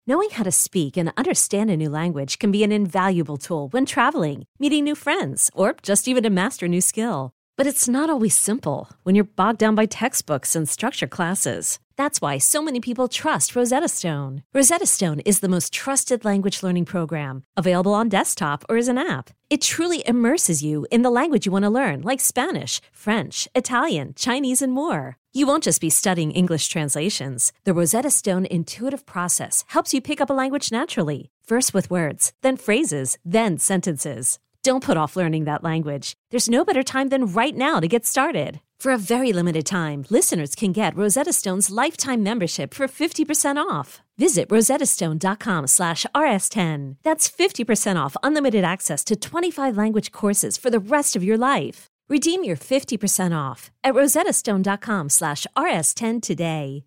Knowing how to speak and understand a new language can be an invaluable tool when traveling, meeting new friends, or just even to master a new skill. But it's not always simple when you're bogged down by textbooks and structured classes. That's why so many people trust Rosetta Stone. Rosetta Stone is the most trusted language learning program, available on desktop or as an app. It truly immerses you in the language you want to learn, like Spanish, French, Italian, Chinese, and more. You won't just be studying English translations. The Rosetta Stone intuitive process helps you pick up a language naturally, first with words, then phrases, then sentences. Don't put off learning that language. There's no better time than right now to get started. For a very limited time, listeners can get Rosetta Stone's lifetime membership for 50% off. Visit rosettastone.com/rs10. That's 50% off unlimited access to 25 language courses for the rest of your life. Redeem your 50% off at rosettastone.com/rs10 today.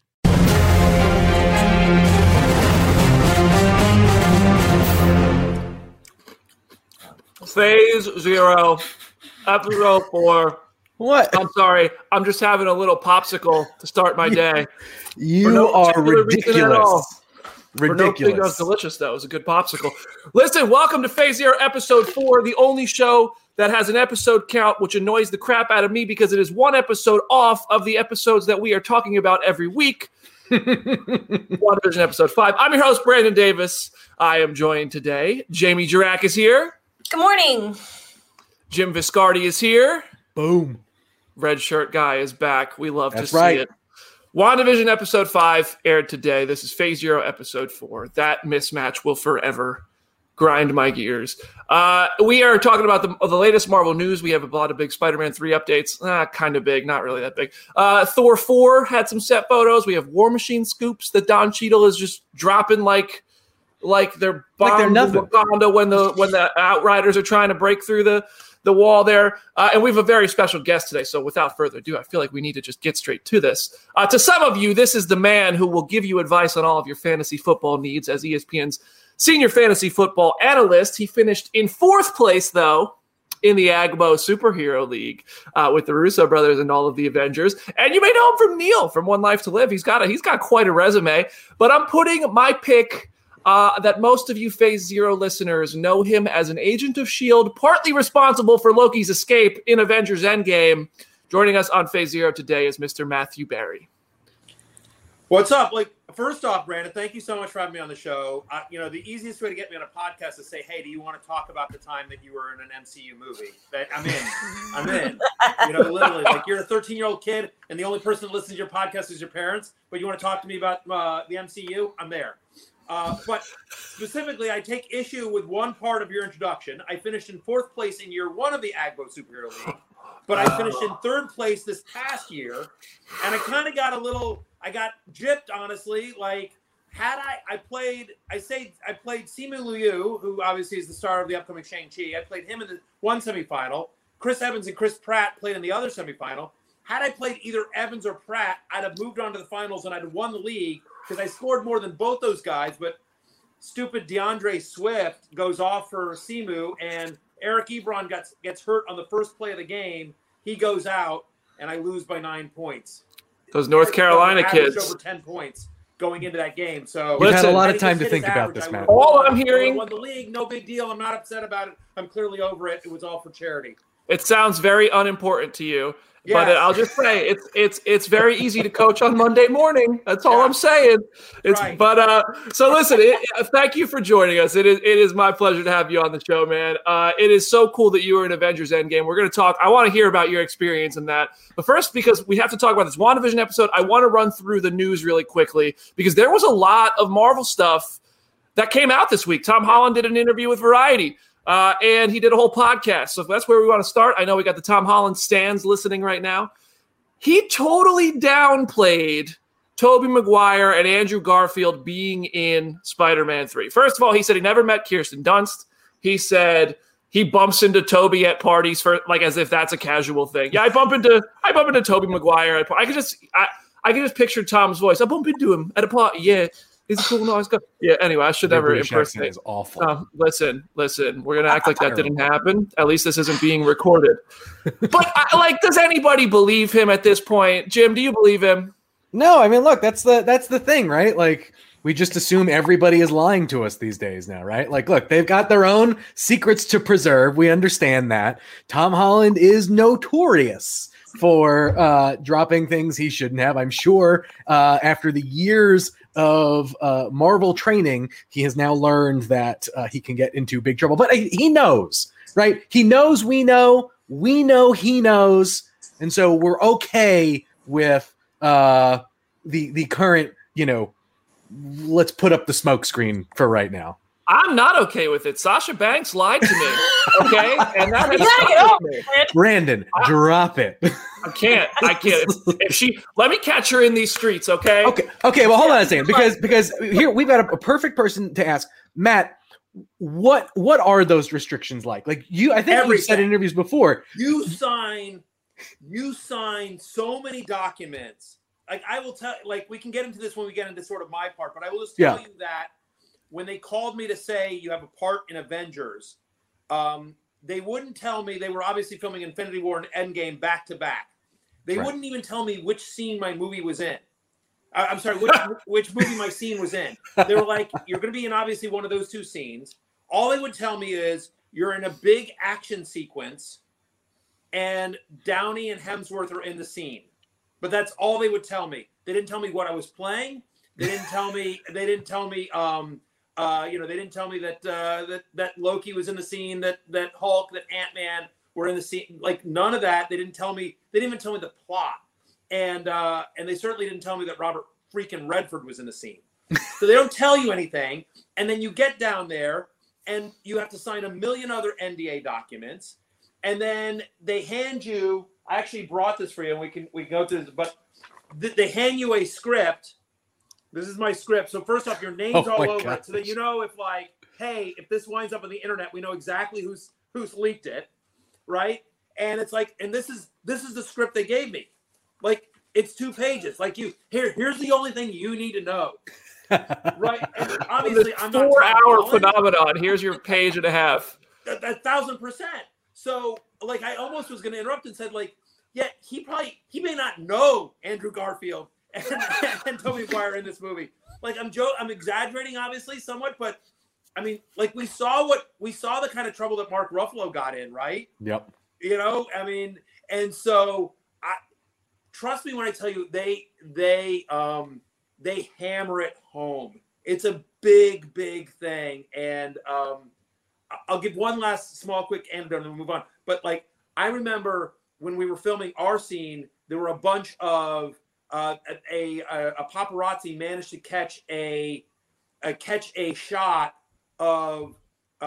Phase 0, episode 4. What? I'm sorry. I'm just having a little popsicle to start my day. You are ridiculous. Ridiculous. That was delicious, though. It was a good popsicle. Listen, welcome to Phase 0, episode 4, the only show that has an episode count, which annoys the crap out of me because it is one episode off of the episodes that we are talking about every week. WandaVision episode 5. I'm your host, Brandon Davis. I am joined today. Jamie Jirak is here. Good morning. Jim Viscardi is here. Boom. Red shirt guy is back. We love to see it. WandaVision episode 5 aired today. This is Phase 0 episode 4. That mismatch will forever grind my gears. We are talking about the latest Marvel news. We have a lot of big Spider-Man 3 updates. Kind of big, not really that big. Thor 4 had some set photos. We have War Machine scoops that Don Cheadle is just dropping like they're nothing. Wakanda when the Outriders are trying to break through the wall there. And we have a very special guest today. So without further ado, I feel like we need to just get straight to this. To some of you, this is the man who will give you advice on all of your fantasy football needs as ESPN's senior fantasy football analyst. He finished in 4th place, though, in the Agbo Superhero League with the Russo brothers and all of the Avengers. And you may know him from Neil from One Life to Live. He's got quite a resume. But I'm putting my pick that most of you Phase 0 listeners know him as an agent of S.H.I.E.L.D., partly responsible for Loki's escape in Avengers Endgame. Joining us on Phase 0 today is Mr. Matthew Berry. What's up? First off, Brandon, thank you so much for having me on the show. The easiest way to get me on a podcast is say, hey, do you want to talk about the time that you were in an MCU movie? I'm in. I'm in. Literally, you're a 13-year-old kid, and the only person that listens to your podcast is your parents, but you want to talk to me about the MCU? I'm there. But specifically, I take issue with one part of your introduction. I finished in 4th place in year 1 of the Agbo Superhero League, but I finished in 3rd place this past year, and I kind of got I got gypped, honestly. I played Simu Liu, who obviously is the star of the upcoming Shang-Chi. I played him in the one semifinal. Chris Evans and Chris Pratt played in the other semifinal. Had I played either Evans or Pratt, I'd have moved on to the finals and I'd have won the league because I scored more than both those guys. But stupid DeAndre Swift goes off for Simu, and Eric Ebron gets hurt on the first play of the game. He goes out, and I lose by 9 points. Those North Carolina kids. Over 10 points going into that game. So we've had a lot of time to think about this, man. All I'm hearing. I won the league, no big deal. I'm not upset about it. I'm clearly over it. It was all for charity. It sounds very unimportant to you. Yes. But I'll just say it's very easy to coach on Monday morning. That's all I'm saying. Right. But so listen. Thank you for joining us. It is my pleasure to have you on the show, man. It is so cool that you were in Avengers Endgame. We're going to talk. I want to hear about your experience in that. But first, because we have to talk about this WandaVision episode, I want to run through the news really quickly because there was a lot of Marvel stuff that came out this week. Tom Holland did an interview with Variety. And he did a whole podcast. So if that's where we want to start, I know we got the Tom Holland stands listening right now. He totally downplayed Tobey Maguire and Andrew Garfield being in Spider-Man 3. First of all, he said he never met Kirsten Dunst. He said he bumps into Tobey at parties for as if that's a casual thing. Yeah, I bump into Tobey Maguire. I can just picture Tom's voice. I bump into him at a party. Yeah. He's a cool, nice guy. Yeah, anyway, I should never impersonate. Is awful. Listen. We're going to act like that didn't happen. At least this isn't being recorded. But, does anybody believe him at this point? Jim, do you believe him? No, I mean, look, that's the thing, right? We just assume everybody is lying to us these days now, right? Like, look, they've got their own secrets to preserve. We understand that. Tom Holland is notorious for dropping things he shouldn't have. I'm sure after the years of Marvel training, he has now learned that he can get into big trouble. But he knows, right? He knows we know he knows. And so we're okay with the current, let's put up the smoke screen for right now. I'm not okay with it. Sasha Banks lied to me. Okay. And that is me. Brandon, drop it. I can't. Let me catch her in these streets. Okay. Okay. Well, hold on a second, because here we've got a perfect person to ask. Matt, what are those restrictions like? Like I think you've said in interviews before. You sign so many documents. Like I will tell, like we can get into this when we get into sort of my part, but I will just tell you that when they called me to say you have a part in Avengers, they wouldn't tell me. They were obviously filming Infinity War and Endgame back to back. They wouldn't even tell me which scene my movie was in. I'm sorry, which movie my scene was in. They were like, you're going to be in obviously one of those two scenes. All they would tell me is you're in a big action sequence and Downey and Hemsworth are in the scene. But that's all they would tell me. They didn't tell me what I was playing. They didn't tell me they didn't tell me that Loki was in the scene, that Hulk, that Ant-Man were in the scene. Like none of that. They didn't even tell me the plot. And they certainly didn't tell me that Robert freaking Redford was in the scene. So they don't tell you anything. And then you get down there and you have to sign a million other NDA documents. And then they hand you, I actually brought this for you and we can go through this, but they hand you a script. This is my script. So first off, your name's all over it so that if like, hey, if this winds up on the internet, we know exactly who's leaked it, right? And it's like, and this is the script they gave me. Like it's 2 pages. Like here's the only thing you need to know. Right. And obviously I'm not 4-hour phenomenon. Here's your page and a half. 1,000%. So like I almost was gonna interrupt and said, like, yeah, he may not know Andrew Garfield and Tobey Maguire in this movie. Like I'm exaggerating obviously somewhat, but I mean, like we saw the kind of trouble that Mark Ruffalo got in, right? Yep. I mean, and so trust me when I tell you, they hammer it home. It's a big thing. And I'll give one last small quick anecdote and we'll move on. But like, I remember when we were filming our scene, there were a bunch of a paparazzi managed to catch a shot of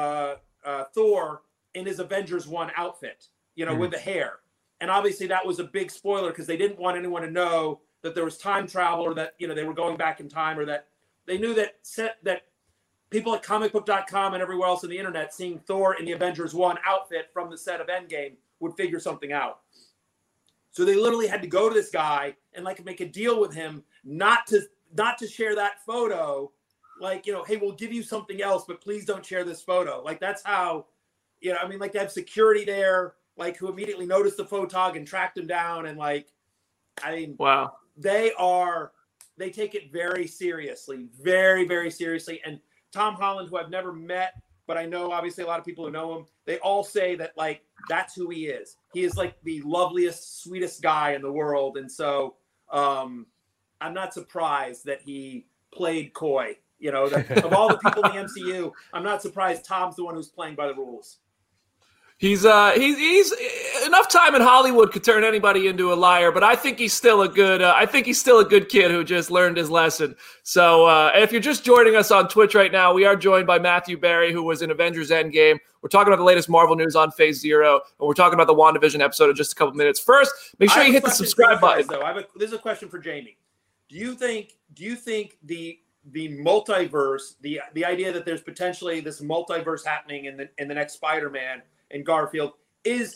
Thor in his Avengers 1 outfit, with the hair. And obviously that was a big spoiler because they didn't want anyone to know that there was time travel or that, they were going back in time, or that they knew that people at comicbook.com and everywhere else on the internet seeing Thor in the Avengers 1 outfit from the set of Endgame would figure something out. So they literally had to go to this guy and like make a deal with him not to share that photo. Like, hey, we'll give you something else, but please don't share this photo. Like that's how, like they have security there, like who immediately noticed the photog and tracked him down. And like, I mean, wow, they take it very seriously, very, very seriously. And Tom Holland, who I've never met, but I know obviously a lot of people who know him, they all say that like, that's who he is. He is like the loveliest, sweetest guy in the world. And so I'm not surprised that he played coy, of all the people in the MCU, I'm not surprised Tom's the one who's playing by the rules. He's enough time in Hollywood could turn anybody into a liar, but I think he's still a good kid who just learned his lesson. So if you're just joining us on Twitch right now, we are joined by Matthew Berry, who was in Avengers Endgame. We're talking about the latest Marvel news on Phase Zero, and we're talking about the WandaVision episode in just a couple minutes. First, make sure you hit the subscribe button. This is a question for Jamie. Do you think the multiverse, the idea that there's potentially this multiverse happening in the next Spider-Man and Garfield is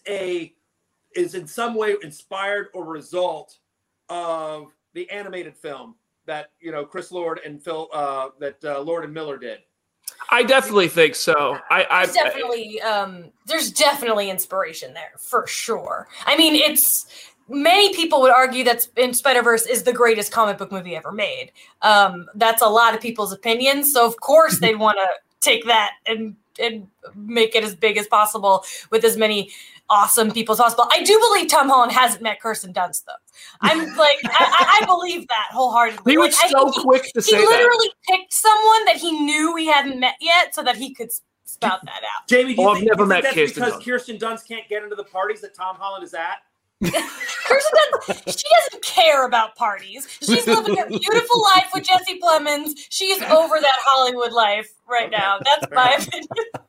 in some way inspired or result of the animated film that Chris Lord and Phil Lord and Miller did? I definitely think so. There's definitely inspiration there for sure. I mean, many people would argue that in Spider-Verse is the greatest comic book movie ever made. That's a lot of people's opinions. So of course they'd want to take that and make it as big as possible with as many awesome people as possible. I do believe Tom Holland hasn't met Kirsten Dunst, though. I'm like, I believe that wholeheartedly. He was so quick to say that. He literally picked someone that he knew he hadn't met yet so that he could spout that out. Jamie, do you think that's Kirsten because Dunst. Kirsten Dunst can't get into the parties that Tom Holland is at? Kirsten Dunst, she doesn't care about parties. She's living a beautiful life with Jesse Plemons. She's over that Hollywood life right now. That's my opinion.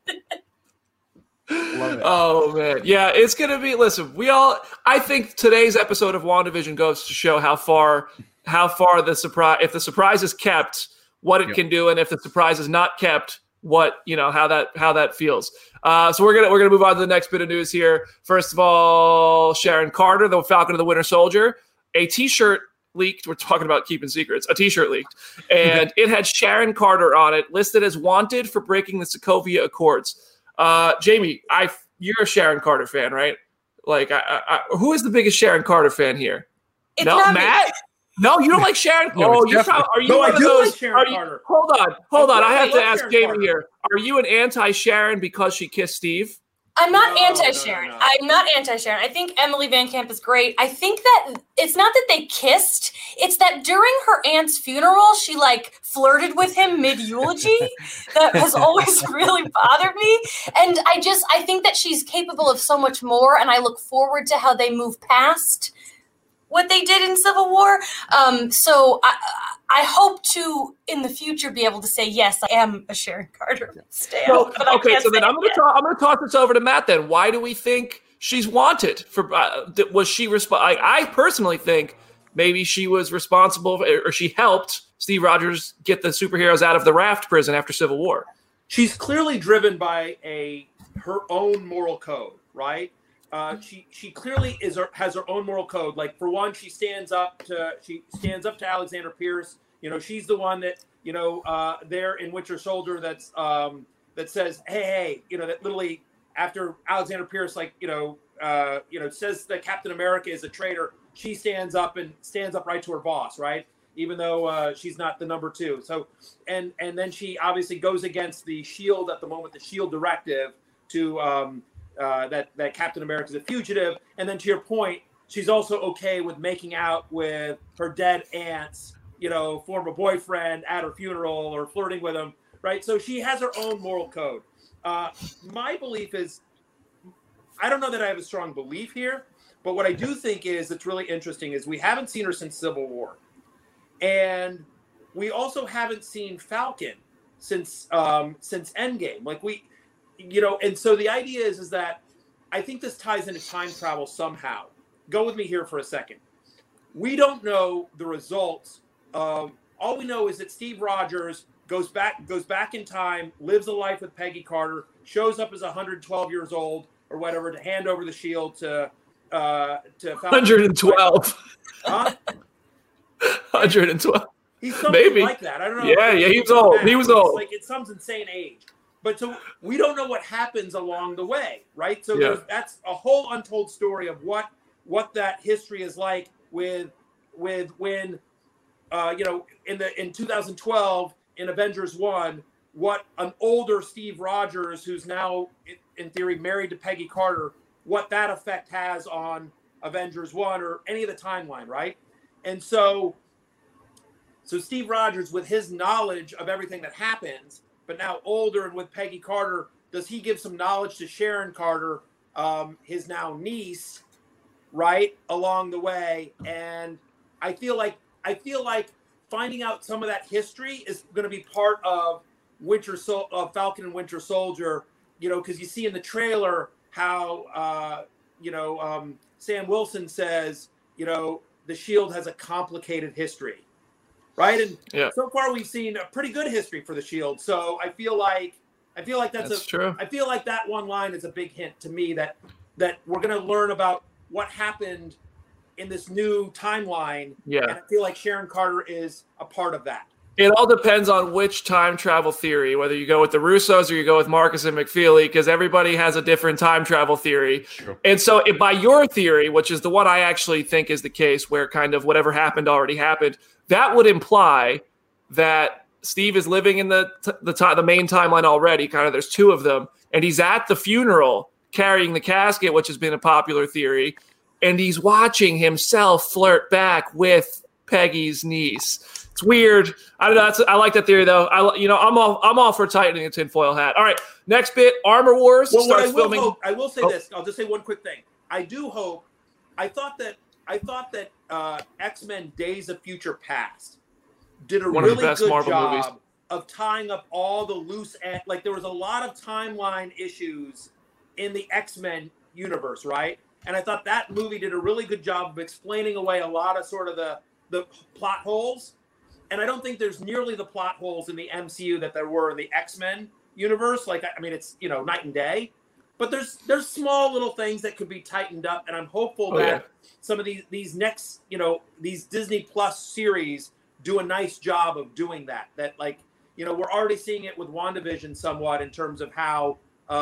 Love it. Oh man, yeah, it's gonna be. Listen, I think today's episode of WandaVision goes to show how far the surprise, if the surprise is kept, what it can do, and if the surprise is not kept, how that feels. So we're gonna move on to the next bit of news here. First of all, Sharon Carter, the Falcon and the Winter Soldier, a T-shirt leaked. We're talking about keeping secrets. A T-shirt leaked, and it had Sharon Carter on it, listed as wanted for breaking the Sokovia Accords. Jamie, you're a Sharon Carter fan, right? Like, who is the biggest Sharon Carter fan here? It's not Matt. Me. No, you don't like Sharon. No, Are you No, one I of do those? like Sharon Carter. Hold on. I have to ask Sharon Jamie Carter. here. Are you an anti-Sharon because she kissed Steve? I'm not No, anti-Sharon. no. I'm not anti-Sharon. I think Emily Van Camp is great. I think that it's not that they kissed. It's that during her aunt's funeral, she flirted with him mid-eulogy. That has always really bothered me. And I think that she's capable of so much more. And I look forward to how they move past what they did in Civil War. So I hope to, in the future, be able to say, yes, I am a Sharon Carter stan. So then I'm going to toss this over to Matt then. Why do we think she's wanted? Was she I personally think maybe she was responsible or she helped Steve Rogers get the superheroes out of the raft prison after Civil War. She's clearly driven by her own moral code, right? She clearly has her own moral code. Like, for one, she stands up to Alexander Pierce. She's the one that there in Winter Soldier that says, hey, that literally after Alexander Pierce says that Captain America is a traitor, she stands up right to her boss, right? Even though she's not the number 2. So and then she obviously goes against the SHIELD at the moment, the SHIELD directive to that Captain America is a fugitive. And then to your point, she's also okay with making out with her dead aunt's, former boyfriend at her funeral or flirting with him, right? So she has her own moral code. My belief is, I don't know that I have a strong belief here, but what I do think is it's really interesting is we haven't seen her since Civil War. And we also haven't seen Falcon since Endgame. And so the idea is that I think this ties into time travel somehow. Go with me here for a second. We don't know the results of, all we know is that Steve Rogers goes back in time, lives a life with Peggy Carter, shows up as 112 years old or whatever to hand over the shield to Falcon. 112. Huh? 112. He's something Maybe like that. I don't know. Yeah, he was old. He was old. It's some insane age. But so we don't know what happens along the way, right? So that's a whole untold story of what that history is like with when in 2012 in Avengers 1, what an older Steve Rogers, who's now in theory married to Peggy Carter, what that effect has on Avengers 1 or any of the timeline, right? And so Steve Rogers, with his knowledge of everything that happens, but now older and with Peggy Carter, does he give some knowledge to Sharon Carter, his now niece, right, along the way? And I feel like finding out some of that history is going to be part of Falcon and Winter Soldier, because you see in the trailer how, Sam Wilson says, the SHIELD has a complicated history, right? And so far we've seen a pretty good history for the SHIELD. So I feel like that's true. I feel like that one line is a big hint to me that we're going to learn about what happened in this new timeline. Yeah. And I feel like Sharon Carter is a part of that. It all depends on which time travel theory, whether you go with the Russos or you go with Marcus and McFeely, because everybody has a different time travel theory. True. And so by your theory, which is the one I actually think is the case, where kind of whatever happened already happened, that would imply that Steve is living in the main timeline already. Kind of there's two of them, and he's at the funeral carrying the casket, which has been a popular theory, and he's watching himself flirt back with Peggy's niece. It's weird. I don't know. I like that theory, though. I'm all for tightening the tinfoil hat. All right, next bit: Armor Wars starts filming. I will say this. I'll just say one quick thing. I do hope. I thought that X-Men: Days of Future Past did a really good job of tying up all the loose ends. Like, there was a lot of timeline issues in the X-Men universe, right? And I thought that movie did a really good job of explaining away a lot of sort of the plot holes. And I don't think there's nearly the plot holes in the MCU that there were in the X-Men universe. Like, I mean, it's, night and day. But there's small little things that could be tightened up. And I'm hopeful that some of these next, these Disney Plus series do a nice job of doing that. That, like, we're already seeing it with WandaVision somewhat in terms of how,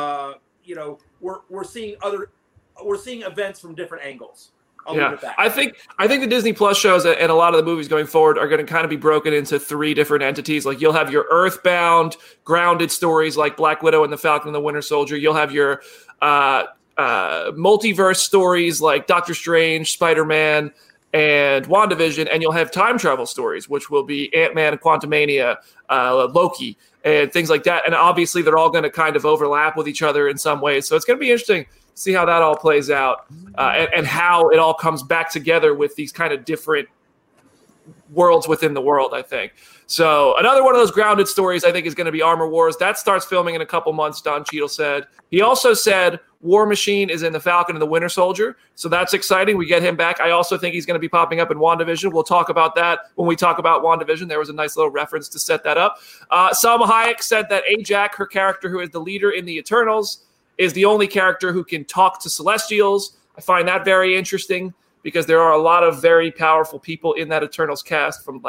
we're seeing events from different angles. I think the Disney Plus shows and a lot of the movies going forward are going to kind of be broken into three different entities. Like, you'll have your Earthbound, grounded stories like Black Widow and the Falcon and the Winter Soldier. You'll have your multiverse stories like Doctor Strange, Spider-Man, and WandaVision, and you'll have time travel stories, which will be Ant-Man and Quantumania, Loki, and things like that. And obviously, they're all going to kind of overlap with each other in some ways. So it's going to be interesting to see how that all plays out and how it all comes back together with these kind of different worlds within the world, I think. So another one of those grounded stories, I think, is going to be Armor Wars. That starts filming in a couple months, Don Cheadle said. He also said War Machine is in the Falcon and the Winter Soldier, so that's exciting. We get him back. I also think he's going to be popping up in WandaVision. We'll talk about that when we talk about WandaVision. There was a nice little reference to set that up. Salma Hayek said that Ajak, her character who is the leader in the Eternals, is the only character who can talk to Celestials. I find that very interesting because there are a lot of very powerful people in that Eternals cast from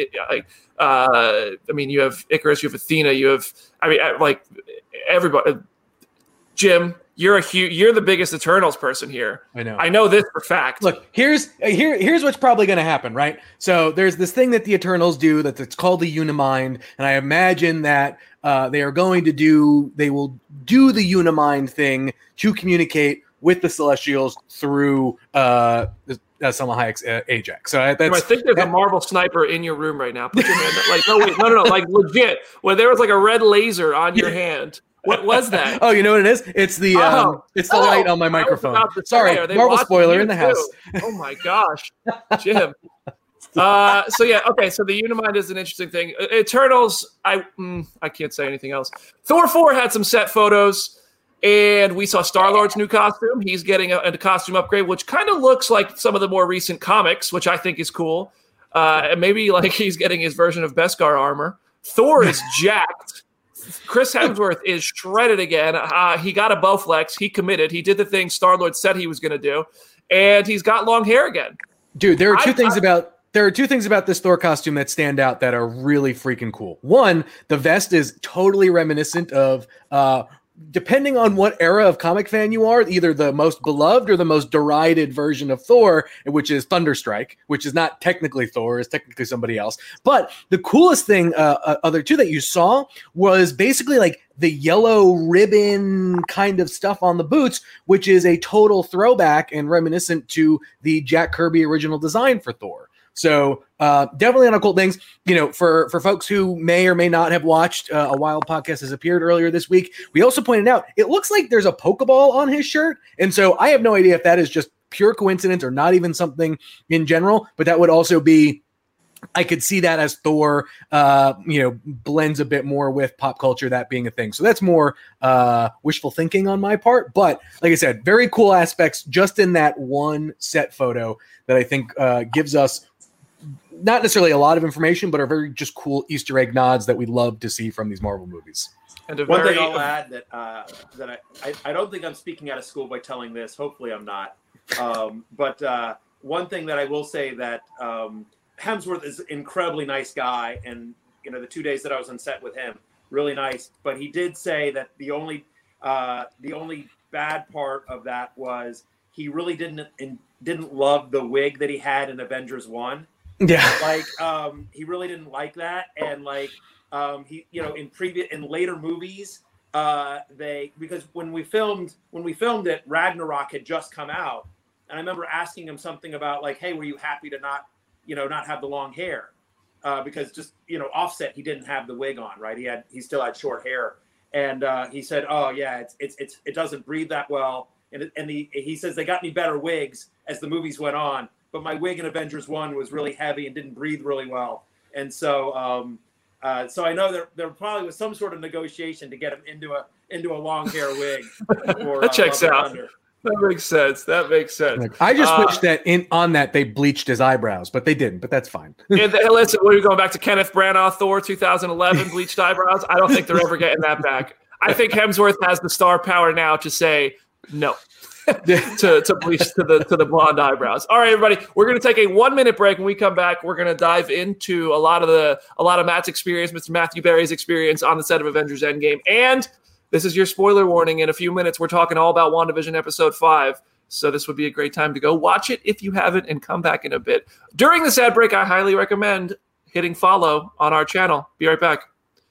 you have Icarus, you have Athena, everybody. Jim, you're the biggest Eternals person here. I know this for fact. Look, here's what's probably going to happen, right? So there's this thing that the Eternals do that's called the Unimind, and I imagine that they will do the Unimind thing to communicate with the Celestials through Salma Hayek's Ajak. So I think there's a Marvel sniper in your room right now. Put your hand no, like legit. Where there was like a red laser on your hand. What was that? Oh, you know what it is? It's the light on my microphone. Sorry, Marvel spoiler in the house. Oh my gosh, Jim. So the Unimind is an interesting thing. Eternals, I can't say anything else. Thor 4 had some set photos, and we saw Star-Lord's new costume. He's getting a costume upgrade, which kind of looks like some of the more recent comics, which I think is cool. And maybe like he's getting his version of Beskar armor. Thor is jacked. Chris Hemsworth is shredded again. He got a Bowflex. He committed. He did the thing Star-Lord said he was going to do, and he's got long hair again. Dude, there are two things about this Thor costume that stand out that are really freaking cool. One, the vest is totally reminiscent of, depending on what era of comic fan you are, either the most beloved or the most derided version of Thor, which is Thunderstrike, which is not technically Thor, is technically somebody else. But the coolest thing, other two that you saw, was basically like the yellow ribbon kind of stuff on the boots, which is a total throwback and reminiscent to the Jack Kirby original design for Thor. So definitely on occult things, for folks who may or may not have watched a Wild podcast has appeared earlier this week. We also pointed out, it looks like there's a Pokeball on his shirt. And so I have no idea if that is just pure coincidence or not even something in general, but that would also be, I could see that as Thor, blends a bit more with pop culture, that being a thing. So that's more wishful thinking on my part. But like I said, very cool aspects just in that one set photo that I think gives us not necessarily a lot of information, but are very just cool Easter egg nods that we love to see from these Marvel movies. And one thing I'll add that I don't think I'm speaking out of school by telling this. Hopefully I'm not. But one thing that I will say that Hemsworth is an incredibly nice guy, and the 2 days that I was on set with him. Really nice. But he did say that the only bad part of that was he really didn't love the wig that he had in Avengers 1. Yeah. Like, he really didn't like that. And like, he, in later movies, because when we filmed it, Ragnarok had just come out. And I remember asking him something about like, hey, were you happy to not have the long hair? Because just, Offset, he didn't have the wig on, right? He still had short hair. And he said, oh yeah, it doesn't breathe that well. And he says they got me better wigs as the movies went on, but my wig in Avengers 1 was really heavy and didn't breathe really well. And so, so I know there probably was some sort of negotiation to get him into a long hair wig. That checks out. Thunder. That makes sense. I just wish that on that they bleached his eyebrows, but they didn't. But that's fine. Listen, what are you going back to Kenneth Branagh, Thor 2011, bleached eyebrows? I don't think they're ever getting that back. I think Hemsworth has the star power now to say no to bleach to the blonde eyebrows. All right, everybody, we're going to take a 1-minute break. When we come back, we're going to dive into a lot of Matt's experience, Mr. Matthew Berry's experience on the set of Avengers Endgame, and this is your spoiler warning. In a few minutes, we're talking all about WandaVision Episode 5. So this would be a great time to go watch it if you haven't and come back in a bit. During this ad break, I highly recommend hitting follow on our channel. Be right back.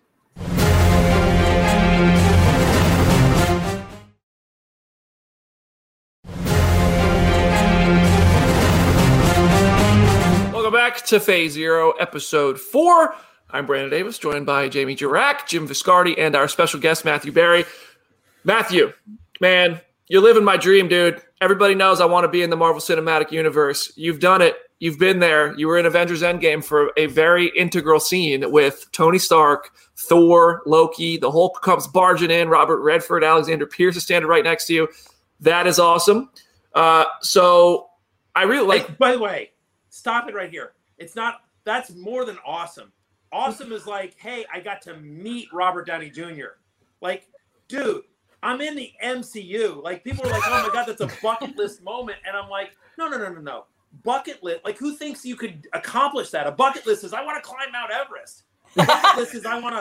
Welcome back to Phase Zero, Episode 4. I'm Brandon Davis, joined by Jamie Jirac, Jim Viscardi, and our special guest, Matthew Berry. Matthew, man, you're living my dream, dude. Everybody knows I want to be in the Marvel Cinematic Universe. You've done it. You've been there. You were in Avengers Endgame for a very integral scene with Tony Stark, Thor, Loki. The Hulk comes barging in. Robert Redford, Alexander Pierce is standing right next to you. That is awesome. So I really like... Hey, by the way, stop it right here. That's more than awesome. Awesome is like, hey, I got to meet Robert Downey Jr. Like, dude, I'm in the MCU. Like, people are like, oh my God, that's a bucket list moment. And I'm like, no. Bucket list, like, who thinks you could accomplish that? A bucket list is, I want to climb Mount Everest. A bucket list is, I want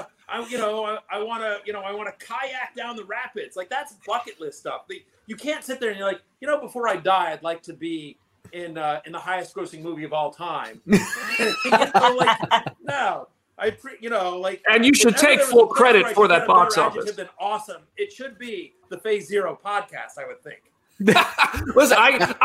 to kayak down the rapids. Like, that's bucket list stuff. You can't sit there and you're like, before I die, I'd like to be in the highest grossing movie of all time. No. And you should take full credit for that box office. Than awesome. It should be the Phase Zero podcast, I would think. Listen,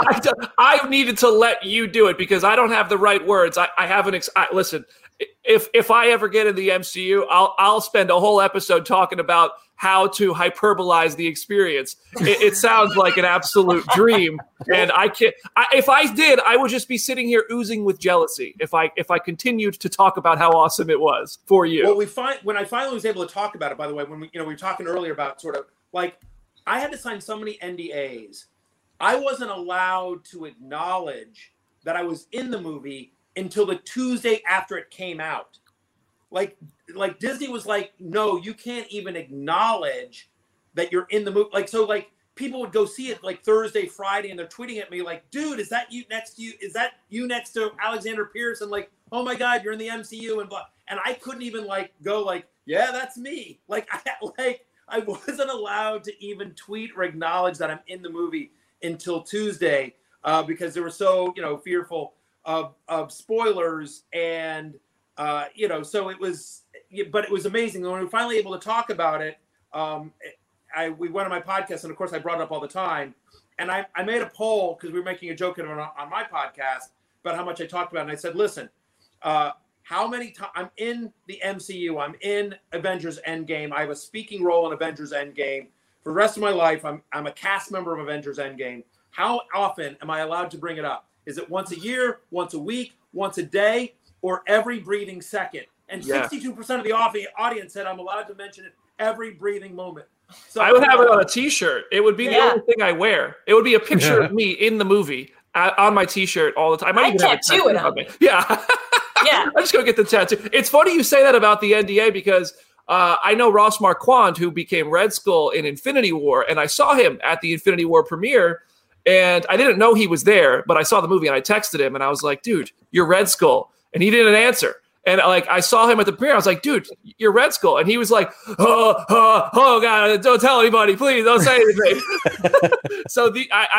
I needed to let you do it because I don't have the right words. I haven't. Listen, if I ever get in the MCU, I'll spend a whole episode talking about how to hyperbolize the experience. It sounds like an absolute dream, and I can't. If I did, I would just be sitting here oozing with jealousy. If I continued to talk about how awesome it was for you. Well, when I finally was able to talk about it, by the way, when we were talking earlier about sort of like I had to sign so many NDAs, I wasn't allowed to acknowledge that I was in the movie until the Tuesday after it came out. Like Disney was like, no, you can't even acknowledge that you're in the movie. Like, so like people would go see it like Thursday, Friday, and they're tweeting at me like, dude, is that you next to you? Is that you next to Alexander Pierce? And like, oh my God, you're in the MCU and blah. And I couldn't even like go like, yeah, that's me. Like I wasn't allowed to even tweet or acknowledge that I'm in the movie until Tuesday because they were so, fearful of spoilers and, so it was, but it was amazing. When we were finally able to talk about it, we went on my podcast and of course I brought it up all the time. And I made a poll because we were making a joke on my podcast about how much I talked about it. And I said, listen, how many times I'm in the MCU, I'm in Avengers Endgame. I have a speaking role in Avengers Endgame. For the rest of my life, I'm a cast member of Avengers Endgame. How often am I allowed to bring it up? Is it once a year, once a week, once a day, or every breathing second? And 62% of the audience said I'm allowed to mention it every breathing moment. So I would have it on a T-shirt. It would be the only thing I wear. It would be a picture of me in the movie on my T-shirt all the time. I might even tattoo it on me. Yeah. Yeah. I'm just going to get the tattoo. It's funny you say that about the NDA because I know Ross Marquand, who became Red Skull in Infinity War, and I saw him at the Infinity War premiere, and I didn't know he was there, but I saw the movie, and I texted him, and I was like, dude, you're Red Skull. And he didn't answer. And like I saw him at the premiere, I was like, dude, you're Red Skull. And he was like, oh God, don't tell anybody, please don't say anything. So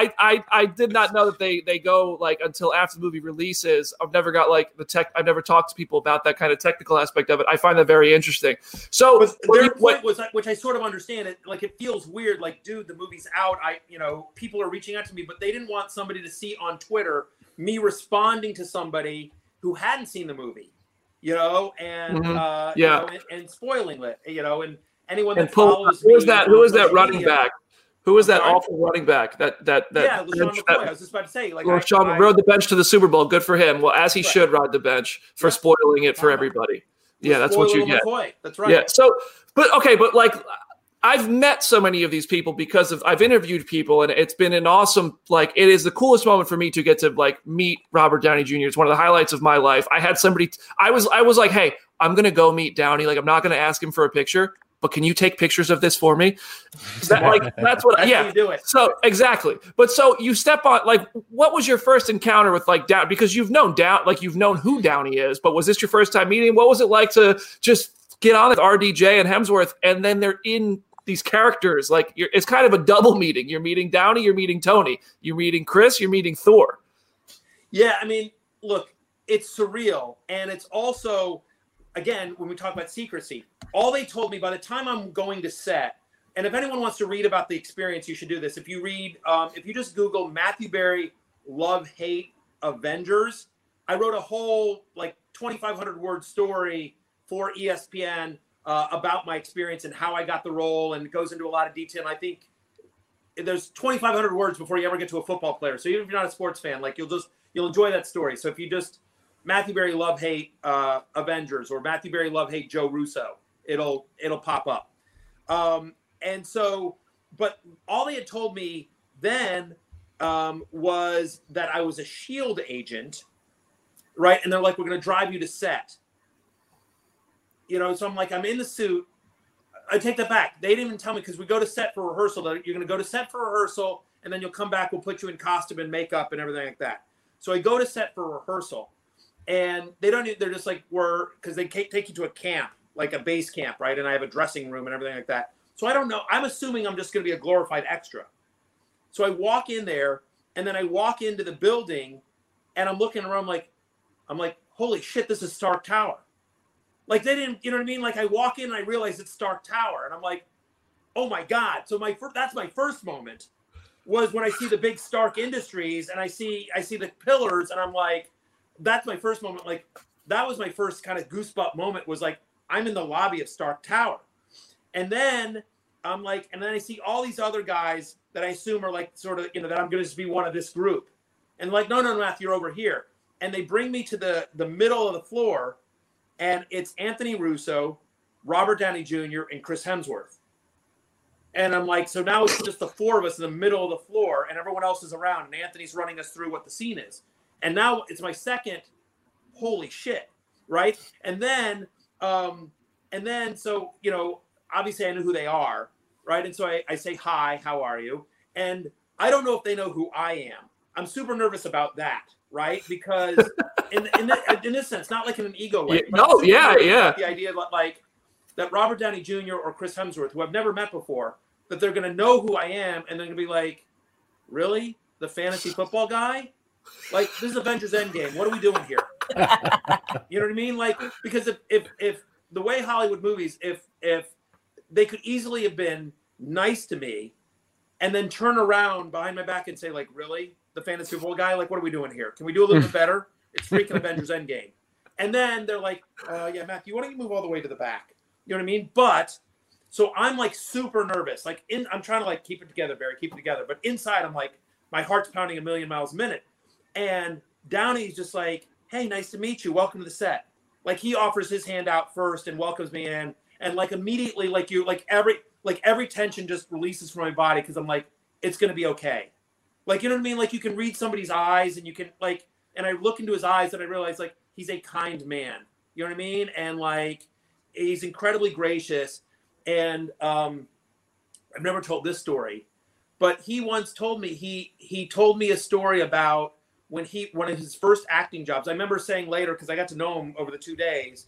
I did not know that they go like until after the movie releases. I've never got like I've never talked to people about that kind of technical aspect of it. I find that very interesting. So their point was, which I sort of understand it, like it feels weird, like, dude, the movie's out. People are reaching out to me, but they didn't want somebody to see on Twitter me responding to somebody who hadn't seen the movie. And spoiling it, and anyone that follows who is that running back? Who was that awful running back? LeSean McCoy. I was just about to say, like, LeSean rode the bench to the Super Bowl. Good for him. Well, as he should ride the bench for spoiling it for everybody. Yeah, that's what you get. McCoy. That's right. Yeah. So, but like, I've met so many of these people because I've interviewed people, and it's been an awesome, like, it is the coolest moment for me to get to like meet Robert Downey Jr. It's one of the highlights of my life. I had somebody, I was like, hey, I'm going to go meet Downey. Like, I'm not going to ask him for a picture, but can you take pictures of this for me? That's what you do it. So exactly. But so you step on, like, what was your first encounter with like Downey? Because you've known who Downey is, but was this your first time meeting him? What was it like to just get on with RDJ and Hemsworth, and then they're in these characters? Like, it's kind of a double meeting. You're meeting Downey, you're meeting Tony, you're meeting Chris, you're meeting Thor. Yeah, I mean, look, it's surreal, and it's also, again, when we talk about secrecy, all they told me by the time I'm going to set, and if anyone wants to read about the experience, you should do this. If you read, if you just Google Matthew Berry Love Hate Avengers, I wrote a whole like 2,500 word story for ESPN about my experience and how I got the role, and it goes into a lot of detail. And I think there's 2,500 words before you ever get to a football player. So even if you're not a sports fan, like you'll enjoy that story. So if you just Matthew Berry Love Hate Avengers or Matthew Berry Love Hate Joe Russo, it'll pop up. And so, but all they had told me then was that I was a SHIELD agent, right? And they're like, we're going to drive you to set. So I'm like, I'm in the suit. I take that back. They didn't even tell me, because we go to set for rehearsal. You're going to go to set for rehearsal, and then you'll come back. We'll put you in costume and makeup and everything like that. So I go to set for rehearsal, and they're just like, because they take you to a camp, like a base camp, right? And I have a dressing room and everything like that. So I don't know. I'm assuming I'm just going to be a glorified extra. So I walk in there, and then I walk into the building, and I'm looking around I'm like, holy shit, this is Stark Tower. Like, they didn't, you know what I mean? Like, I walk in and I realize it's Stark Tower, and I'm like, oh my God. So that's my first moment, was when I see the big Stark Industries, and I see the pillars, and I'm like, that's my first moment. Like, that was my first kind of goosebump moment, was like, I'm in the lobby of Stark Tower. And then I'm like, and then I see all these other guys that I assume are like sort of, that I'm going to just be one of this group. And like, no, Matthew, you're over here. And they bring me to the middle of the floor, and it's Anthony Russo, Robert Downey Jr., and Chris Hemsworth. And I'm like, so now it's just the four of us in the middle of the floor, and everyone else is around, and Anthony's running us through what the scene is. And now it's my second, holy shit, right? And then so, obviously I know who they are, right? And so I say, hi, how are you? And I don't know if they know who I am. I'm super nervous about that, right? Because in this sense, not like in an ego way. The idea like that Robert Downey Jr. or Chris Hemsworth, who I've never met before, that they're going to know who I am, and they're going to be like, really? The fantasy football guy? Like, this is Avengers Endgame. What are we doing here? You know what I mean? Like, because if the way Hollywood movies, if they could easily have been nice to me and then turn around behind my back and say, like, really? The fantasy football guy? Like, what are we doing here? Can we do a little bit better? It's freaking Avengers Endgame. And then they're like, yeah, Matthew, why don't you move all the way to the back? You know what I mean? But so I'm like super nervous. Like, I'm trying to like keep it together, Barry, keep it together. But inside, I'm like, my heart's pounding 1,000,000 miles a minute. And Downey's just like, hey, nice to meet you. Welcome to the set. Like, he offers his hand out first and welcomes me in. And like immediately, every tension just releases from my body, because I'm like, it's going to be okay. Like, you know what I mean? Like, you can read somebody's eyes, and you can like, and I look into his eyes and I realize like, he's a kind man. You know what I mean? And like, he's incredibly gracious. And I've never told this story, but he once told me, he told me a story about one of his first acting jobs. I remember saying later, because I got to know him over the 2 days,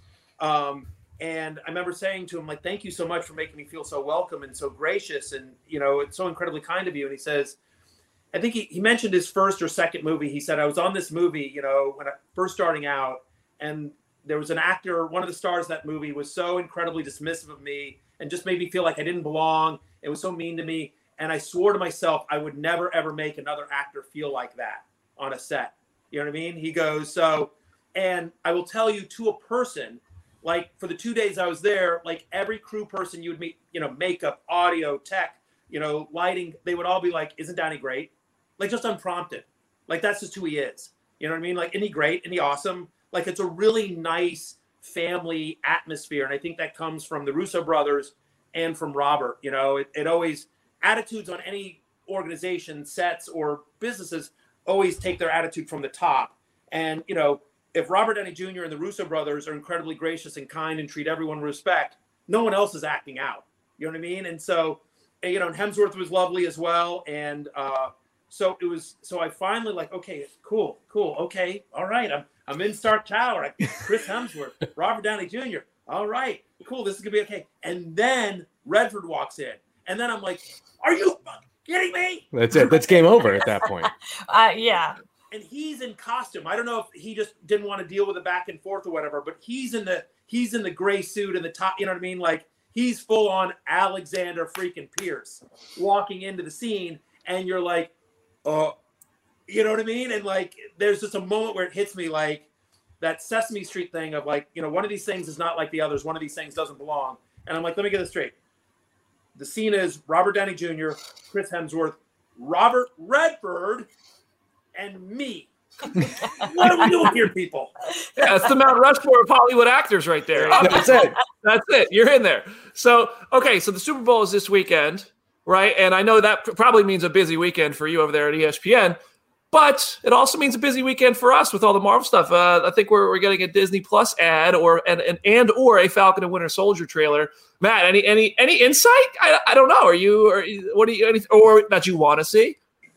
and I remember saying to him, like, thank you so much for making me feel so welcome and so gracious, and it's so incredibly kind of you. And he says, I think he mentioned his first or second movie. He said, I was on this movie, when I first starting out, and there was an actor, one of the stars of that movie was so incredibly dismissive of me and just made me feel like I didn't belong. It was so mean to me. And I swore to myself I would never, ever make another actor feel like that on a set. You know what I mean? He goes, and I will tell you, to a person, like, for the 2 days I was there, like, every crew person you would meet, makeup, audio, tech, lighting, they would all be like, isn't Donnie great? Like, just unprompted. Like, that's just who he is. You know what I mean? Like, isn't he great? Isn't he awesome? Like, it's a really nice family atmosphere. And I think that comes from the Russo brothers and from Robert. It always, attitudes on any organization, sets, or businesses always take their attitude from the top. And, if Robert Downey Jr. and the Russo brothers are incredibly gracious and kind and treat everyone with respect, no one else is acting out. You know what I mean? And so, and Hemsworth was lovely as well. And so I finally like, okay, cool. Okay. All right. I'm in Stark Tower. Chris Hemsworth, Robert Downey Jr. All right, cool. This is going to be okay. And then Redford walks in. And then I'm like, are you kidding me? That's it. That's game over at that point. Yeah. And he's in costume. I don't know if he just didn't want to deal with the back and forth or whatever, but he's in the gray suit and the top, you know what I mean? Like, he's full on Alexander freaking Pierce walking into the scene, and you're like, oh, you know what I mean? And like, there's just a moment where it hits me, like that Sesame Street thing of like, one of these things is not like the others. One of these things doesn't belong. And I'm like, let me get this straight. The scene is Robert Downey Jr., Chris Hemsworth, Robert Redford, and me. What are we doing here, people? Yeah, it's the Mount Rushmore of Hollywood actors right there. That's it. That's it. You're in there. So, okay, so the Super Bowl is this weekend, right? And I know that probably means a busy weekend for you over there at ESPN, but it also means a busy weekend for us with all the Marvel stuff. I think we're getting a Disney Plus ad or a Falcon and Winter Soldier trailer. Matt, any insight? I don't know. What do you or that you want to see?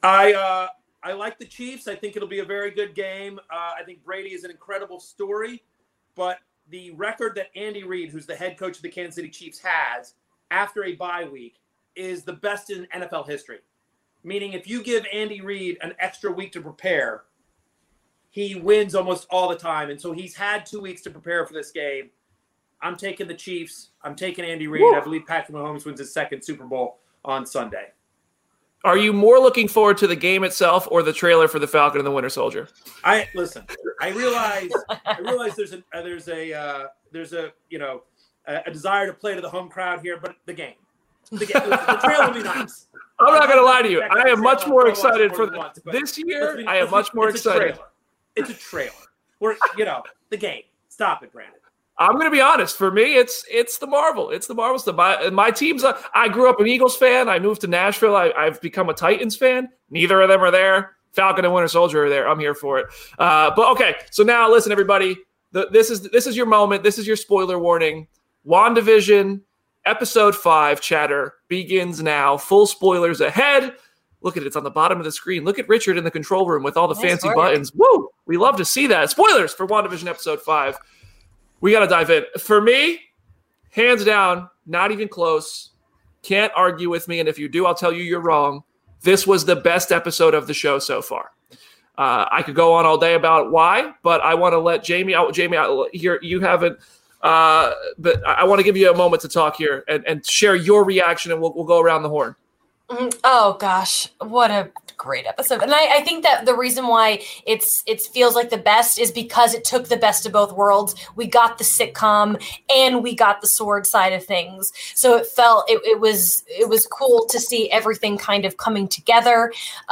I like the Chiefs. I think it'll be a very good game. I think Brady is an incredible story, but the record that Andy Reid, who's the head coach of the Kansas City Chiefs, has after a bye week is the best in NFL history. Meaning, if you give Andy Reid an extra week to prepare, he wins almost all the time. And so he's had 2 weeks to prepare for this game. I'm taking the Chiefs. I'm taking Andy Reid. I believe Patrick Mahomes wins his second Super Bowl on Sunday. Are you more looking forward to the game itself or the trailer for the Falcon and the Winter Soldier? I realize there's a desire to play to the home crowd here, but the trailer will be nice. I'm not going to lie to you. I am much more excited for this year. I am much more excited. It's a trailer. We're the game. Stop it, Brandon. I'm going to be honest. For me, it's the Marvel. It's the Marvel stuff. My teams. I grew up an Eagles fan. I moved to Nashville. I've become a Titans fan. Neither of them are there. Falcon and Winter Soldier are there. I'm here for it. But okay. So now, listen, everybody. This is your moment. This is your spoiler warning. WandaVision Episode 5 chatter begins now. Full spoilers ahead. Look at it. It's on the bottom of the screen. Look at Richard in the control room with all the fancy buttons. Woo! We love to see that. Spoilers for WandaVision Episode 5. We got to dive in. For me, hands down, not even close. Can't argue with me. And if you do, I'll tell you you're wrong. This was the best episode of the show so far. I could go on all day about why, but I want to let Jamie out. Jamie, here you haven't. But I want to give you a moment to talk here and share your reaction, and we'll go around the horn. Oh gosh, what a great episode. And I think that the reason why it feels like the best is because it took the best of both worlds. We got the sitcom and we got the sword side of things. So it felt it was cool to see everything kind of coming together.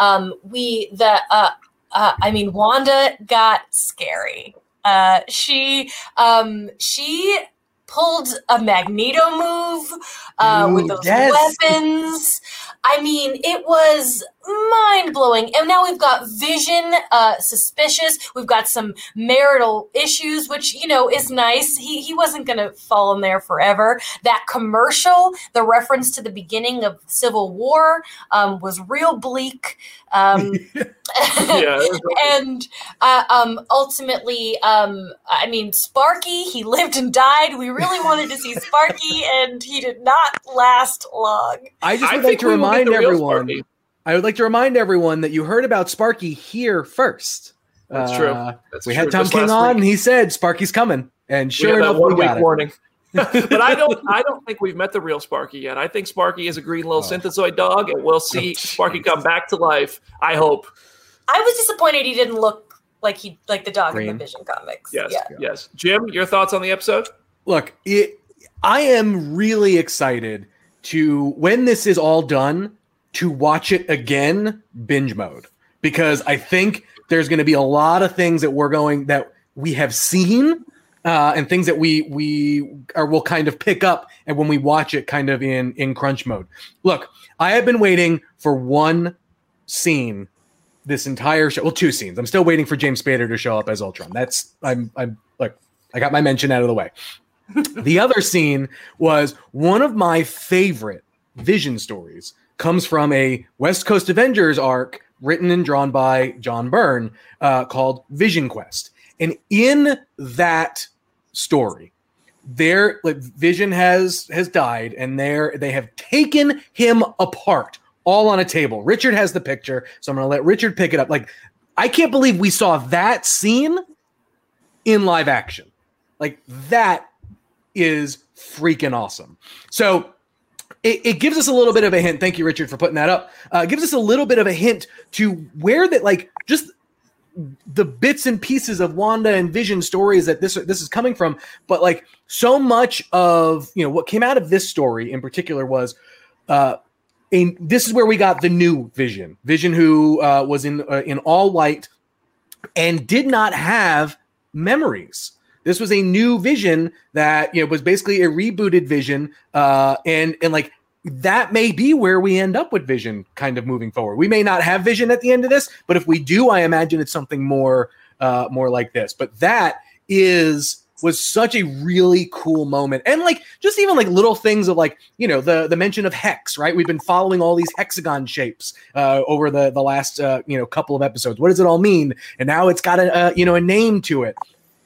Wanda got scary. She pulled a Magneto move with those weapons. I mean, it was mind-blowing. And now we've got Vision suspicious. We've got some marital issues, which, is nice. He wasn't going to fall in there forever. That commercial, the reference to the beginning of Civil War, was real bleak. And ultimately, Sparky, he lived and died. We really wanted to see Sparky, and he did not last long. I would like to remind everyone that you heard about Sparky here first. That's true. We had Tom King on, and he said Sparky's coming, and sure enough, we got it. Warning. But I don't think we've met the real Sparky yet. I think Sparky is a green little synthezoid dog, and we'll see Sparky come back to life. I hope. I was disappointed he didn't look like the dog in the Vision comics. Yes. Jim, your thoughts on the episode? Look, I am really excited to, when this is all done, to watch it again binge mode, because I think there's going to be a lot of things that we have seen and things that will kind of pick up, and when we watch it kind of in crunch mode. Look, I have been waiting for one scene this entire show. Well, two scenes. I'm still waiting for James Spader to show up as Ultron. I got my mention out of the way. The other scene was one of my favorite Vision stories. Comes from a West Coast Avengers arc written and drawn by John Byrne called Vision Quest. And in that story, Vision has died, and they have taken him apart all on a table. Richard has the picture, so I'm going to let Richard pick it up. Like, I can't believe we saw that scene in live action. Like, that is freaking awesome. So it gives us a little bit of a hint. Thank you, Richard, for putting that up. It gives us a little bit of a hint to where just the bits and pieces of Wanda and Vision stories that this is coming from. But like, so much of what came out of this story in particular was this is where we got the new Vision who was in all white and did not have memories. This was a new Vision that was basically a rebooted Vision, and like that may be where we end up with Vision kind of moving forward. We may not have Vision at the end of this, but if we do, I imagine it's something more like this. But that was such a really cool moment, and like just even like little things of like the mention of hex, right? We've been following all these hexagon shapes over the last couple of episodes. What does it all mean? And now it's got a name to it.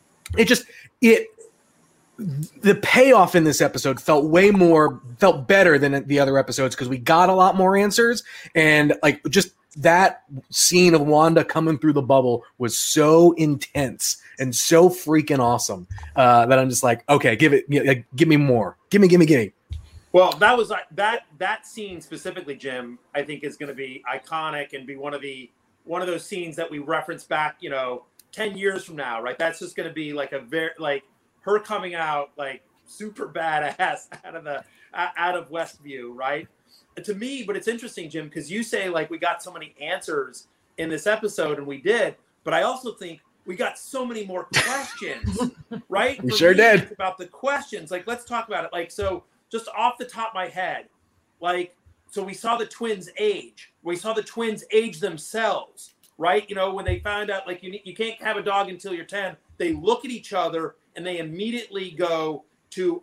The payoff in this episode felt better than the other episodes, because we got a lot more answers, and like just that scene of Wanda coming through the bubble was so intense and so freaking awesome that I'm just like, okay, give me more, give me. Well, that was that scene specifically, Jim, I think is going to be iconic and be one of those scenes that we reference back, 10 years from now, right? That's just going to be like her coming out like super badass out of Westview, right? To me, but it's interesting, Jim, because you say like we got so many answers in this episode, and we did, but I also think we got so many more questions, right? We sure did. About the questions, like let's talk about it. Like, so just off the top of my head, like, so we saw the twins age. We saw the twins age themselves. Right? When they found out, like, you can't have a dog until you're 10, they look at each other and they immediately go to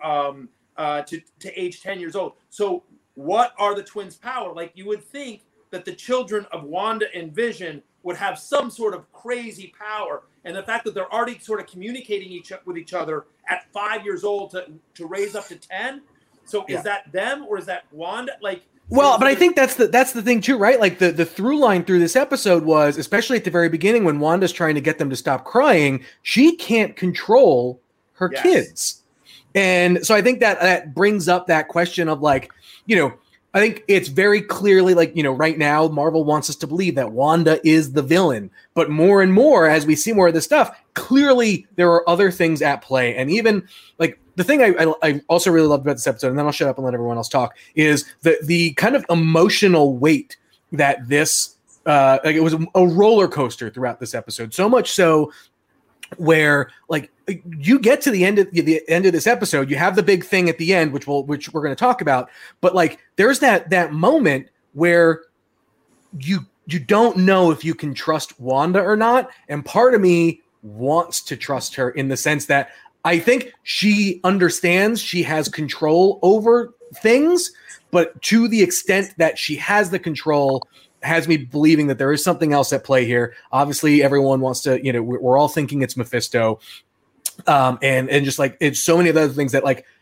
age 10 years old. So what are the twins' power? Like, you would think that the children of Wanda and Vision would have some sort of crazy power. And the fact that they're already sort of communicating with each other at 5 years old to raise up to 10. So is that them, or is that Wanda? Like, well, but I think that's the thing too, right? Like the through line through this episode was, especially at the very beginning when Wanda's trying to get them to stop crying, she can't control her kids. And so I think that brings up that question of like, I think it's very clearly like, right now Marvel wants us to believe that Wanda is the villain, but more and more as we see more of this stuff, clearly there are other things at play. And even like the thing I also really loved about this episode, and then I'll shut up and let everyone else talk, is the kind of emotional weight that this, like it was a roller coaster throughout this episode. So much so where like you get to the end of this episode, you have the big thing at the end, which we're going to talk about. But like, there's that moment where you don't know if you can trust Wanda or not. And part of me wants to trust her in the sense that I think she understands she has control over things, but to the extent that she has the control has me believing that there is something else at play here. Obviously, everyone wants to, we're all thinking it's Mephisto. And just like it's so many of those things that like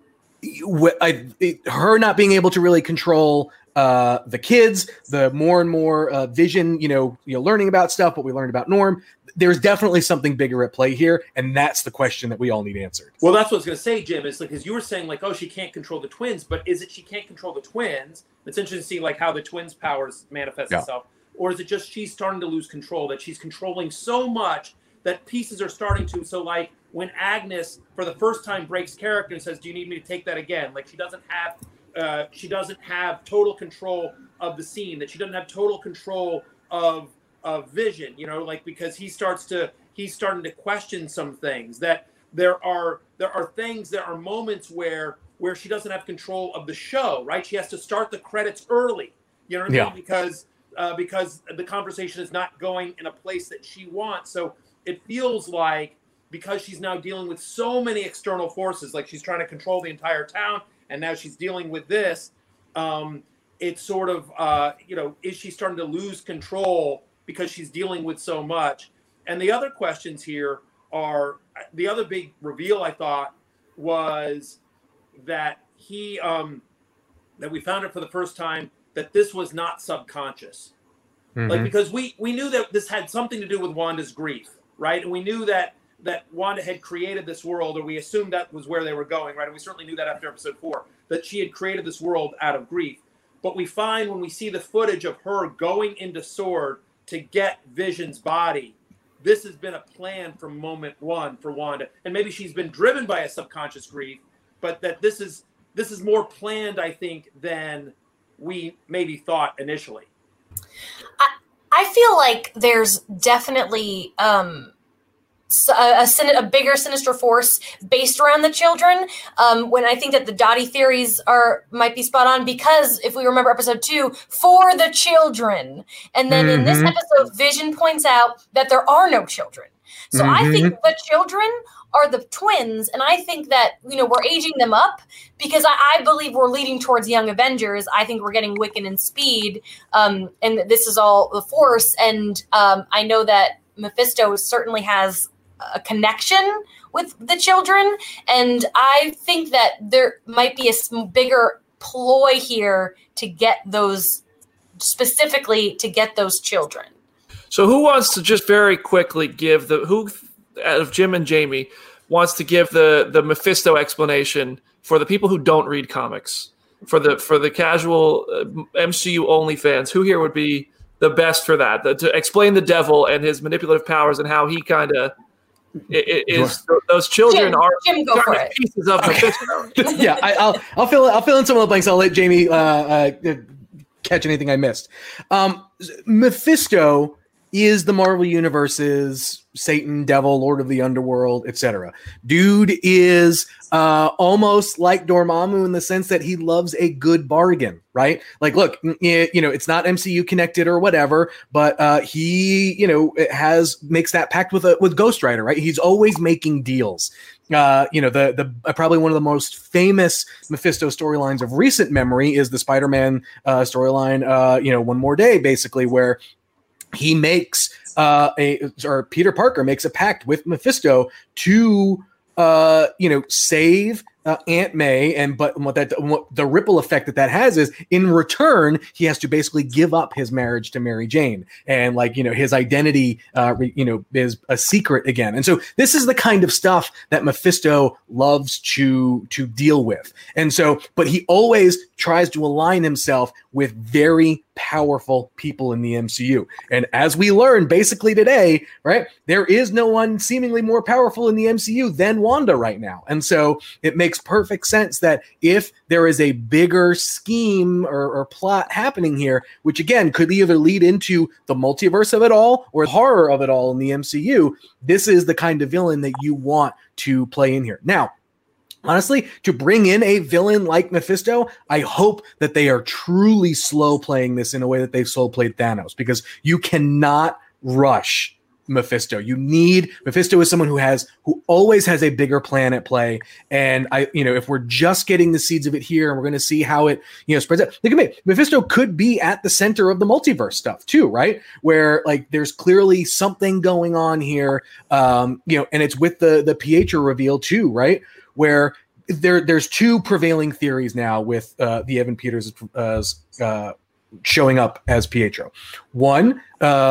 her not being able to really control the kids, the more and more Vision, learning about stuff, what we learned about Norm. There's definitely something bigger at play here, and that's the question that we all need answered. Well, that's what I was going to say, Jim. Is like, because you were saying like, oh, she can't control the twins, but is it she can't control the twins? It's interesting to see like how the twins' powers manifest itself, or is it just she's starting to lose control? That she's controlling so much that pieces are starting to. So like when Agnes for the first time breaks character and says, "Do you need me to take that again?" Like she doesn't have total control of the scene. That she doesn't have total control of Vision, like because he's starting to question some things. That there are things, there are moments where she doesn't have control of the show, right? She has to start the credits early, you know what I mean? Because the conversation is not going in a place that she wants. So it feels like because she's now dealing with so many external forces, like she's trying to control the entire town, and now she's dealing with this. It's sort of, is she starting to lose control because she's dealing with so much? And the other questions here are, the other big reveal I thought was that that we found it for the first time, that this was not subconscious. Mm-hmm. Like, because we knew that this had something to do with Wanda's grief, right? And we knew that Wanda had created this world, or we assumed that was where they were going, right? And we certainly knew that after episode 4, that she had created this world out of grief. But we find when we see the footage of her going into S.W.O.R.D. to get Vision's body, this has been a plan from moment one for Wanda. And maybe she's been driven by a subconscious grief, but that this is more planned, I think, than we maybe thought initially. I feel like there's definitely a bigger sinister force based around the children. When I think that the Dottie theories might be spot on, because if we remember episode 2, for the children, and then in this episode, Vision points out that there are no children. So I think the children are the twins, and I think that we're aging them up because I believe we're leading towards Young Avengers. I think we're getting Wiccan and Speed, and this is all the Force. And I know that Mephisto certainly has a connection with the children, and I think that there might be a bigger ploy here to get those, specifically to get those children. So who wants to just very quickly give who out of Jim and Jamie wants to give the Mephisto explanation for the people who don't read comics, for the casual MCU only fans? Who here would be the best for that, to explain the devil and his manipulative powers and how he kind of is those children are Jim, go for it. Pieces of Mephisto. Yeah, I'll fill in some of the blanks. I'll let Jamie catch anything I missed. Mephisto is the Marvel Universe's Satan, devil, Lord of the Underworld, etc. Dude is almost like Dormammu in the sense that he loves a good bargain, right? Like, look, it's not MCU connected or whatever, but he, makes that pact with Ghost Rider, right? He's always making deals. The probably one of the most famous Mephisto storylines of recent memory is the Spider-Man storyline, One More Day, basically, where he makes Peter Parker makes a pact with Mephisto to save Aunt May, but what the ripple effect that has is, in return, he has to basically give up his marriage to Mary Jane, and his identity is a secret again. And so this is the kind of stuff that Mephisto loves to deal with. And so, but he always tries to align himself with very powerful people in the MCU. And as we learned basically today, right, there is no one seemingly more powerful in the MCU than Wanda right now. And so it makes perfect sense that if there is a bigger scheme or plot happening here, which again could either lead into the multiverse of it all or the horror of it all in the MCU, this is the kind of villain that you want to play in here. Now, honestly, to bring in a villain like Mephisto, I hope that they are truly slow playing this in a way that they've slow played Thanos, because you cannot rush Mephisto. Mephisto is someone who always has a bigger plan at play. And if we're just getting the seeds of it here and we're going to see how it, spreads out. Look at me. Mephisto could be at the center of the multiverse stuff too, right? Where like there's clearly something going on here. And it's with the Pietro reveal too, right? Where there's two prevailing theories now with the Evan Peters showing up as Pietro. One,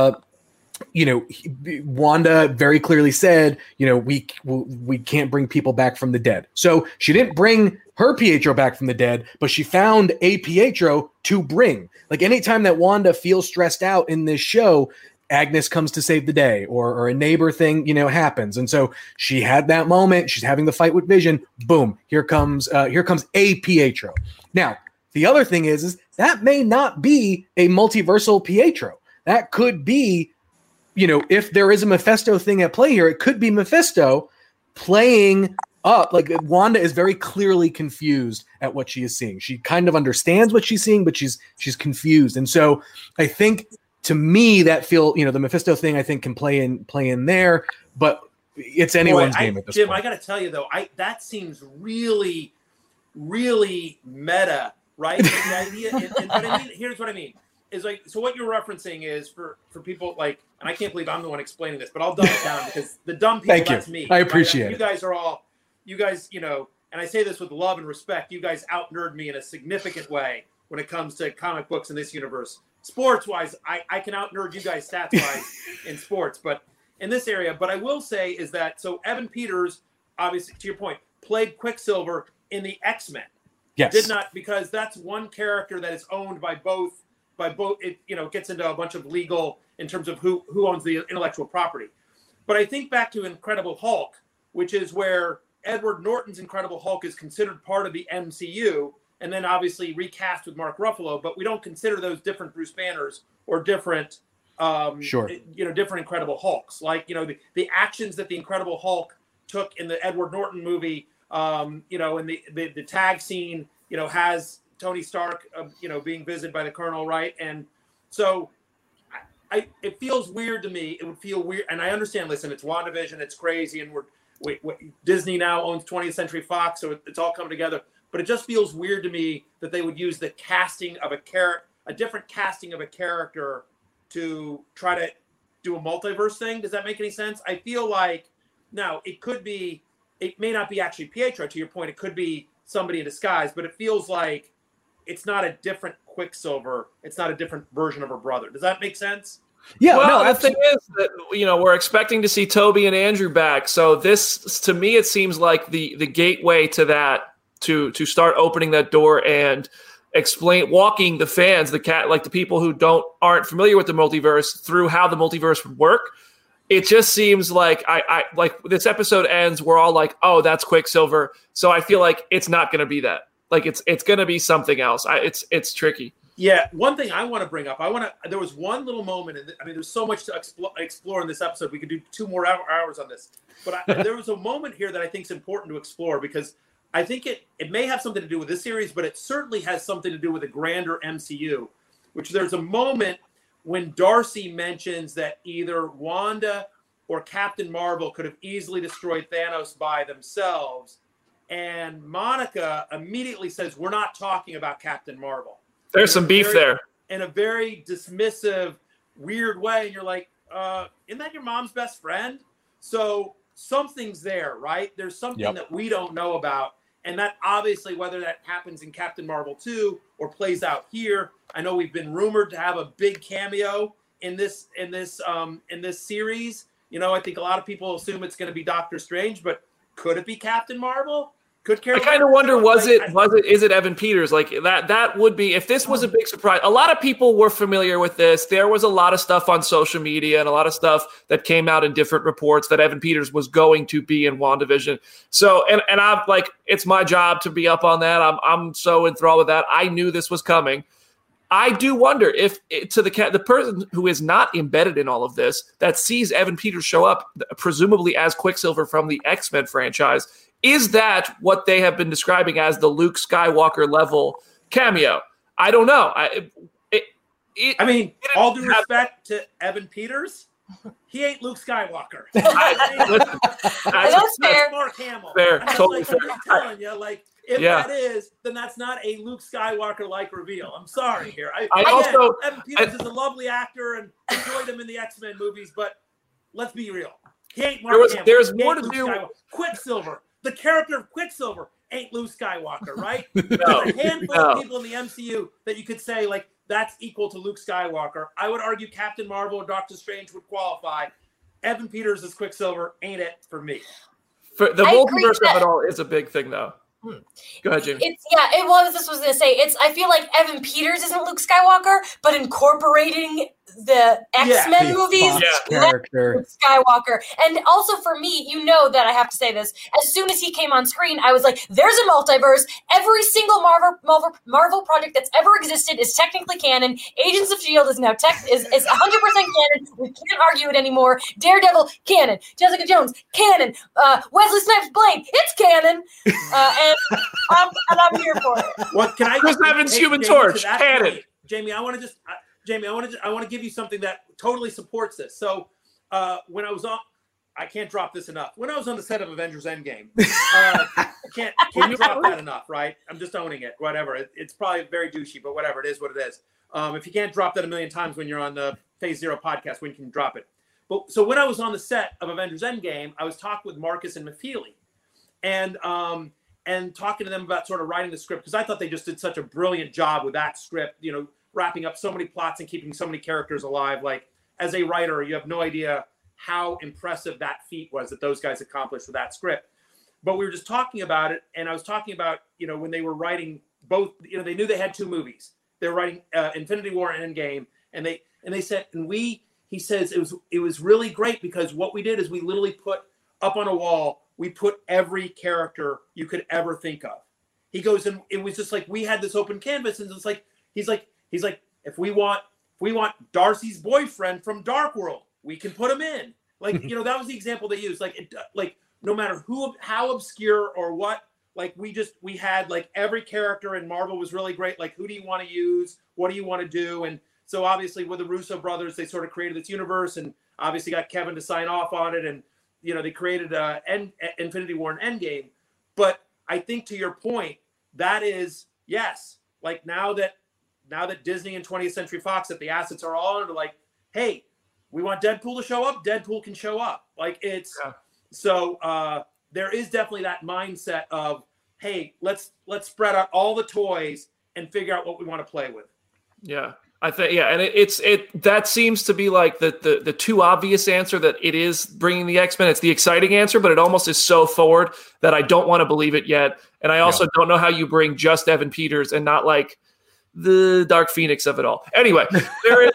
Wanda very clearly said, we can't bring people back from the dead. So she didn't bring her Pietro back from the dead, but she found a Pietro to bring. Like anytime that Wanda feels stressed out in this show, Agnes comes to save the day, or a neighbor thing, happens. And so she had that moment. She's having the fight with Vision. Boom. Here comes a Pietro. Now, the other thing is that may not be a multiversal Pietro. That could be, if there is a Mephisto thing at play here, it could be Mephisto playing up. Like Wanda is very clearly confused at what she is seeing. She kind of understands what she's seeing, but she's confused. And so I think, to me, that the Mephisto thing I think can play in there, but it's anyone's game at this Jim, point. I got to tell you though, that seems really, really meta, right? The idea, but here's what I mean. Is like, so what you're referencing is for people like, and I can't believe I'm the one explaining this, but I'll dumb it down because the dumb people, that's me. I appreciate it. You guys, and I say this with love and respect, you guys out-nerd me in a significant way when it comes to comic books in this universe. Sports-wise, I can out-nerd you guys stats-wise in sports, but in this area. But I will say is that, so Evan Peters, obviously, to your point, played Quicksilver in the X-Men. Yes. Did not, because that's one character that is owned by both, it gets into a bunch of legal in terms of who owns the intellectual property. But I think back to Incredible Hulk, which is where Edward Norton's Incredible Hulk is considered part of the MCU, and then obviously recast with Mark Ruffalo, but we don't consider those different Bruce Banners or different, different Incredible Hulks. Like, the actions that the Incredible Hulk took in the Edward Norton movie, and the tag scene, has Tony Stark, being visited by the Colonel, right? And so it feels weird to me. It would feel weird. And I understand, listen, it's WandaVision, it's crazy. And Disney now owns 20th Century Fox, so it's all coming together. But it just feels weird to me that they would use the casting of a different casting of a character to try to do a multiverse thing. Does that make any sense? I feel like, now it may not be actually Pietro, to your point. It could be somebody in disguise, but it feels like it's not a different Quicksilver. It's not a different version of her brother. Does that make sense? Yeah. Well, the thing is that, we're expecting to see Toby and Andrew back. So this, to me, it seems like the gateway to that, to start opening that door and walking the fans, the people who aren't familiar with the multiverse through how the multiverse would work. It just seems like I like this episode ends, we're all like, oh, that's Quicksilver. So I feel like it's not going to be that. Like it's going to be something else. It's tricky. Yeah. One thing I want to bring up, there was one little moment. There's so much to explore in this episode. We could do 2 more hours on this, but there was a moment here that I think is important to explore, because I think it may have something to do with this series, but it certainly has something to do with a grander MCU, which there's a moment when Darcy mentions that either Wanda or Captain Marvel could have easily destroyed Thanos by themselves. And Monica immediately says, we're not talking about Captain Marvel. There's some beef there. In a very dismissive, weird way. And you're like, isn't that your mom's best friend? So something's there, right? There's something that we don't know about. And that obviously, whether that happens in Captain Marvel 2 or plays out here, I know we've been rumored to have a big cameo in this series. I think a lot of people assume it's going to be Doctor Strange, but could it be Captain Marvel? I kind of wonder, is it Evan Peters? Like that would be, if this was a big surprise. A lot of people were familiar with this. There was a lot of stuff on social media and a lot of stuff that came out in different reports that Evan Peters was going to be in WandaVision. So, and I'm like, it's my job to be up on that. I'm so enthralled with that. I knew this was coming. I do wonder if to the person who is not embedded in all of this, that sees Evan Peters show up, presumably as Quicksilver from the X-Men franchise, is that what they have been describing as the Luke Skywalker level cameo? I don't know. I mean, all due respect to Evan Peters, he ain't Luke Skywalker. That's fair. Mark Hamill. Fair, totally fair. I'm telling you, like, if that is, then that's not a Luke Skywalker-like reveal. I'm sorry here. Evan Peters is a lovely actor and enjoyed him in the X-Men movies, but let's be real. He ain't Mark Hamill. There's more to do. Quicksilver, the character of Quicksilver, ain't Luke Skywalker, right? There's a handful of people in the MCU that you could say, like, that's equal to Luke Skywalker. I would argue Captain Marvel or Doctor Strange would qualify. Evan Peters as Quicksilver ain't it for me. For the multiverse of it all is a big thing, though. Go ahead, Jamie. I feel like Evan Peters isn't Luke Skywalker, but incorporating the X-Men movies, character Luke Skywalker. And also for me, you know that I have to say this. As soon as he came on screen, I was like, "There's a multiverse. Every single Marvel project that's ever existed is technically canon. Agents of S.H.I.E.L.D. is now is 100% canon. We can't argue it anymore. Daredevil, canon. Jessica Jones, canon. Wesley Snipes' Blade, it's canon. And I'm here for it. What can I? Chris Evans' Human Torch, canon. Point, Jamie, I want to give you something that totally supports this. So when I was on, I can't drop this enough. When I was on the set of Avengers Endgame, can't drop that enough, right? I'm just owning it. Whatever. It's probably very douchey, but whatever. It is what it is. If you can't drop that a million times when you're on the Phase Zero podcast, when you can drop it. But so when I was on the set of Avengers Endgame, I was talking with Marcus and Mafeely, and talking to them about sort of writing the script, because I thought they just did such a brilliant job with that script, you know, wrapping up so many plots and keeping so many characters alive. Like, as a writer, you have no idea how impressive that feat was that those guys accomplished with that script. But we were just talking about it, and I was talking about, you know, when they were writing both, you know, they knew they had two movies. They were writing Infinity War and Endgame, and they said, he says it was really great because what we did is we literally put up on a wall, we put every character you could ever think of. He goes, and it was just like we had this open canvas, and it's like he's like if we want Darcy's boyfriend from Dark World, we can put him in. Like, you know, that was the example they used. Like no matter how obscure or what, like we had like every character in Marvel was really great. Like, who do you want to use? What do you want to do? And so obviously with the Russo brothers, they sort of created this universe, and obviously got Kevin to sign off on it, and you know, they created Infinity War and Endgame. But I think to your point, that is, yes, like now that Disney and 20th Century Fox, that the assets are all under, like, hey, we want Deadpool to show up, Deadpool can show up. Like, it's so there is definitely that mindset of, hey, let's spread out all the toys and figure out what we want to play with. Yeah. I think, and that seems to be like the too obvious answer, that it is bringing the X-Men. It's the exciting answer, but it almost is so forward that I don't want to believe it yet. And I also don't know how you bring just Evan Peters and not like the Dark Phoenix of it all. Anyway, there's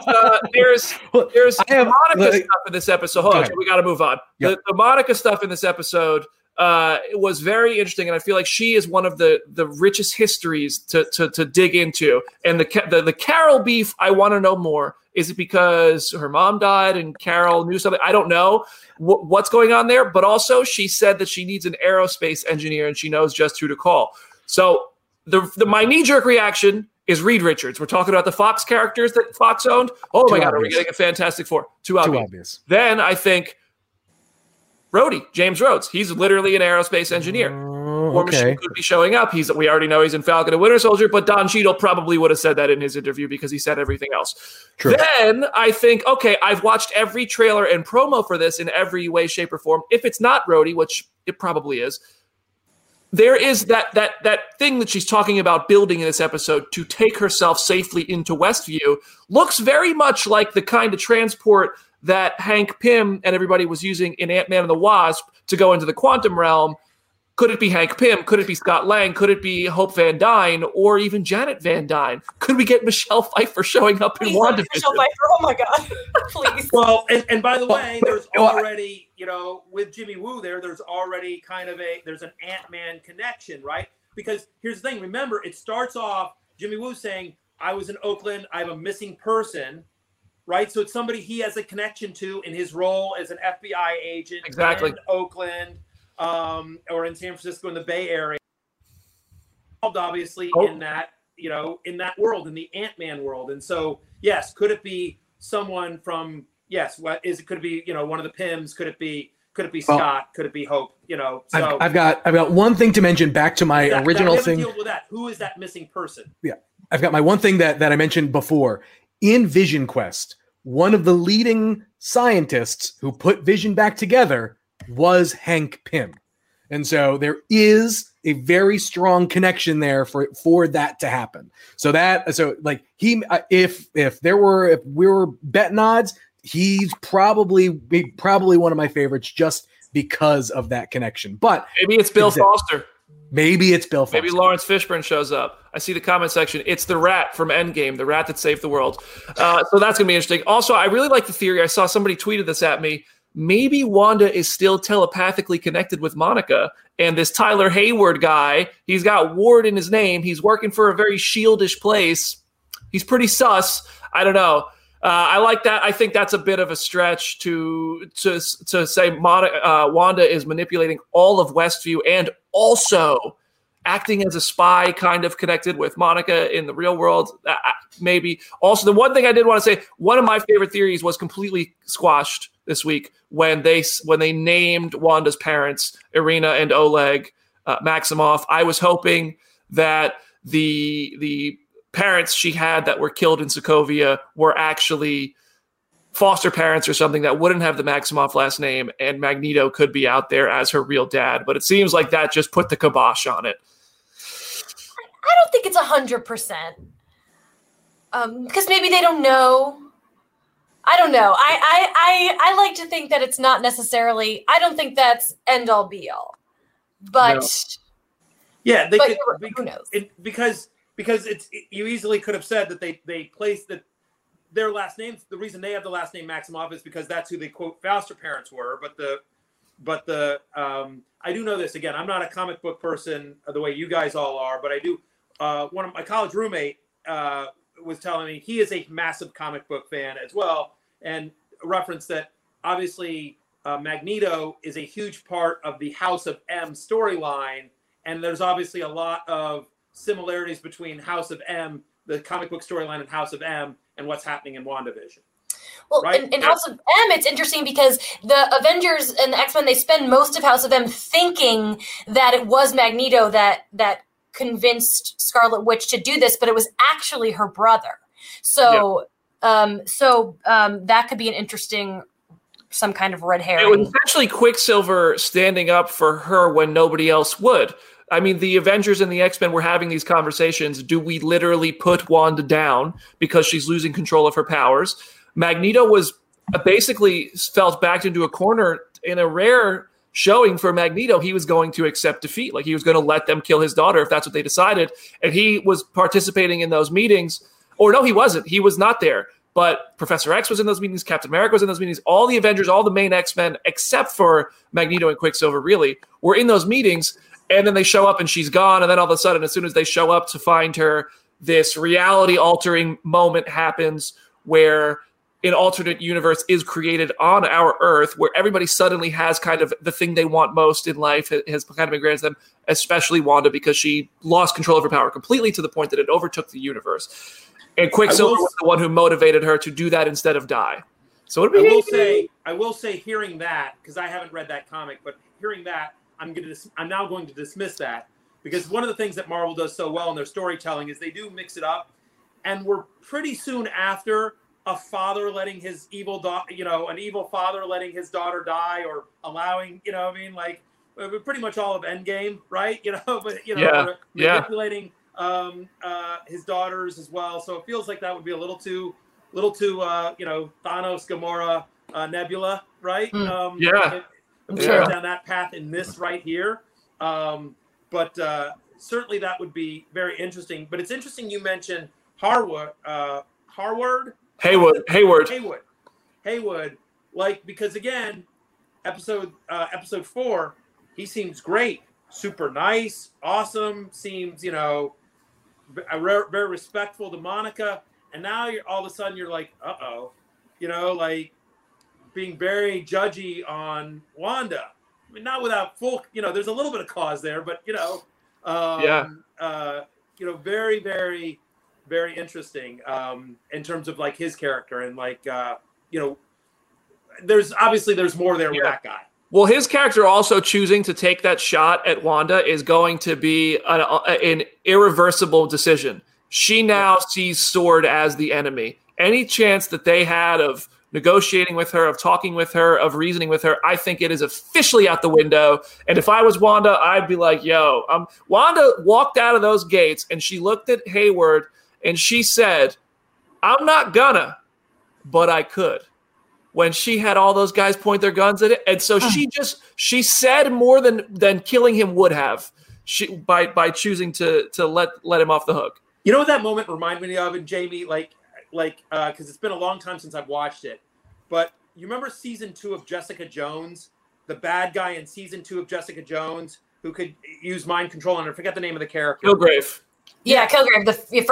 Monica stuff in this episode. Hold on, we got to move on. Yep. The Monica stuff in this episode it was very interesting, and I feel like she is one of the richest histories to dig into. And the Carol beef, I want to know more. Is it because her mom died and Carol knew something? I don't know what's going on there. But also, she said that she needs an aerospace engineer, and she knows just who to call. So my knee-jerk reaction is Reed Richards. We're talking about the Fox characters that Fox owned. Oh my God, are we getting a Fantastic Four? Too obvious. Then I think Rhodey, James Rhodes. He's literally an aerospace engineer. War Machine could be showing up. We already know he's in Falcon and Winter Soldier, but Don Cheadle probably would have said that in his interview because he said everything else. True. Then I think, okay, I've watched every trailer and promo for this in every way, shape, or form. If it's not Rhodey, which it probably is, there is that thing that she's talking about building in this episode to take herself safely into Westview looks very much like the kind of transport that Hank Pym and everybody was using in Ant-Man and the Wasp to go into the quantum realm. Could it be Hank Pym? Could it be Scott Lang? Could it be Hope Van Dyne or even Janet Van Dyne? Could we get Michelle Pfeiffer showing up in WandaVision? Michelle Pfeiffer, oh my God, please. Well, and by the way, there's already, you know, with Jimmy Woo there's already kind of there's an Ant-Man connection, right? Because here's the thing, remember, it starts off Jimmy Woo saying, I was in Oakland. I have a missing person, right? So it's somebody he has a connection to in his role as an FBI agent in Oakland or in San Francisco in the Bay Area. Obviously in that, in that world, in the Ant-Man world. And so, yes, could it be someone from, could it be, one of the Pyms? Could it be Scott? Could it be Hope? So I've got one thing to mention back to my original thing. Deal with that. Who is that missing person? Yeah. I've got my one thing that I mentioned before. In Vision Quest, one of the leading scientists who put Vision back together was Hank Pym. And so there is a very strong connection there for that to happen. If we were betting odds, he's probably one of my favorites just because of that connection. But maybe it's Bill Foster. Maybe it's Bill Foster. Maybe Lawrence Fishburne shows up. I see the comment section. It's the rat from Endgame, the rat that saved the world. So that's going to be interesting. Also, I really like the theory. I saw somebody tweeted this at me. Maybe Wanda is still telepathically connected with Monica, and this Tyler Hayward guy, he's got Ward in his name. He's working for a very shieldish place. He's pretty sus. I don't know. I like that. I think that's a bit of a stretch to say Wanda is manipulating all of Westview and also acting as a spy, kind of connected with Monica in the real world. Maybe. Also, the one thing I did want to say, one of my favorite theories was completely squashed this week when they named Wanda's parents, Irina and Oleg Maximoff. I was hoping that the parents she had that were killed in Sokovia were actually foster parents or something that wouldn't have the Maximoff last name, and Magneto could be out there as her real dad. But it seems like that just put the kibosh on it. I don't think it's 100%. Because maybe they don't know. I don't know. I like to think that it's not necessarily. I don't think that's end all be all. But no. Yeah, who knows? Because you easily could have said that they placed their last names. The reason they have the last name Maximoff is because that's who the quote foster parents were. But I do know this. Again, I'm not a comic book person the way you guys all are, but I do. One of my college roommate was telling me he is a massive comic book fan as well, and referenced that obviously Magneto is a huge part of the House of M storyline, and there's obviously a lot of similarities between House of M, the comic book storyline, and House of M, and what's happening in WandaVision. Well, right? in House of M, it's interesting because the Avengers and the X-Men, they spend most of House of M thinking that it was Magneto that convinced Scarlet Witch to do this, but it was actually her brother. So, that could be an interesting, some kind of red herring. It was essentially Quicksilver standing up for her when nobody else would. I mean, the Avengers and the X-Men were having these conversations. Do we literally put Wanda down because she's losing control of her powers? Magneto was basically felt backed into a corner in a rare showing for Magneto. He was going to accept defeat. Like, he was going to let them kill his daughter if that's what they decided. And he was participating in those meetings. Or no, he wasn't. He was not there. But Professor X was in those meetings. Captain America was in those meetings. All the Avengers, all the main X-Men, except for Magneto and Quicksilver, really, were in those meetings. And then they show up and she's gone. And then all of a sudden, as soon as they show up to find her, this reality-altering moment happens where an alternate universe is created on our Earth, where everybody suddenly has kind of the thing they want most in life has kind of been granted to them, especially Wanda, because she lost control of her power completely to the point that it overtook the universe. And Quicksilver was the one who motivated her to do that instead of die. So I will say, hearing that, because I haven't read that comic, but hearing that, I'm now going to dismiss that, because one of the things that Marvel does so well in their storytelling is they do mix it up, and we're pretty soon after a father letting his evil daughter, an evil father letting his daughter die, or allowing, pretty much all of Endgame, right? Manipulating his daughters as well. So it feels like that would be a little too Thanos, Gamora, Nebula, right? Down that path in this right here. But certainly that would be very interesting. But it's interesting you mentioned Hayward, because again, episode 4, he seems great, super nice, awesome, seems, very respectful to Monica, and now you're all of a sudden you're like, uh-oh, like being very judgy on Wanda. I mean, not without full, there's a little bit of cause there, but very, very, very interesting in terms of like his character and like there's more there with that guy. Well, his character also choosing to take that shot at Wanda is going to be an irreversible decision. She now sees S.W.O.R.D. as the enemy. Any chance that they had of negotiating with her, of talking with her, of reasoning with her, I think it is officially out the window. And if I was Wanda, I'd be like, Wanda walked out of those gates and she looked at Hayward and she said, I'm not gonna, but I could. When she had all those guys point their guns at it. And so she said more than killing him would have by choosing to let him off the hook. You know what that moment reminded me of, and Jamie, because it's been a long time since I've watched it, but you remember season 2 of Jessica Jones, the bad guy in season 2 of Jessica Jones who could use mind control, and I forget the name of the character. Kilgrave. Yeah, Kilgrave.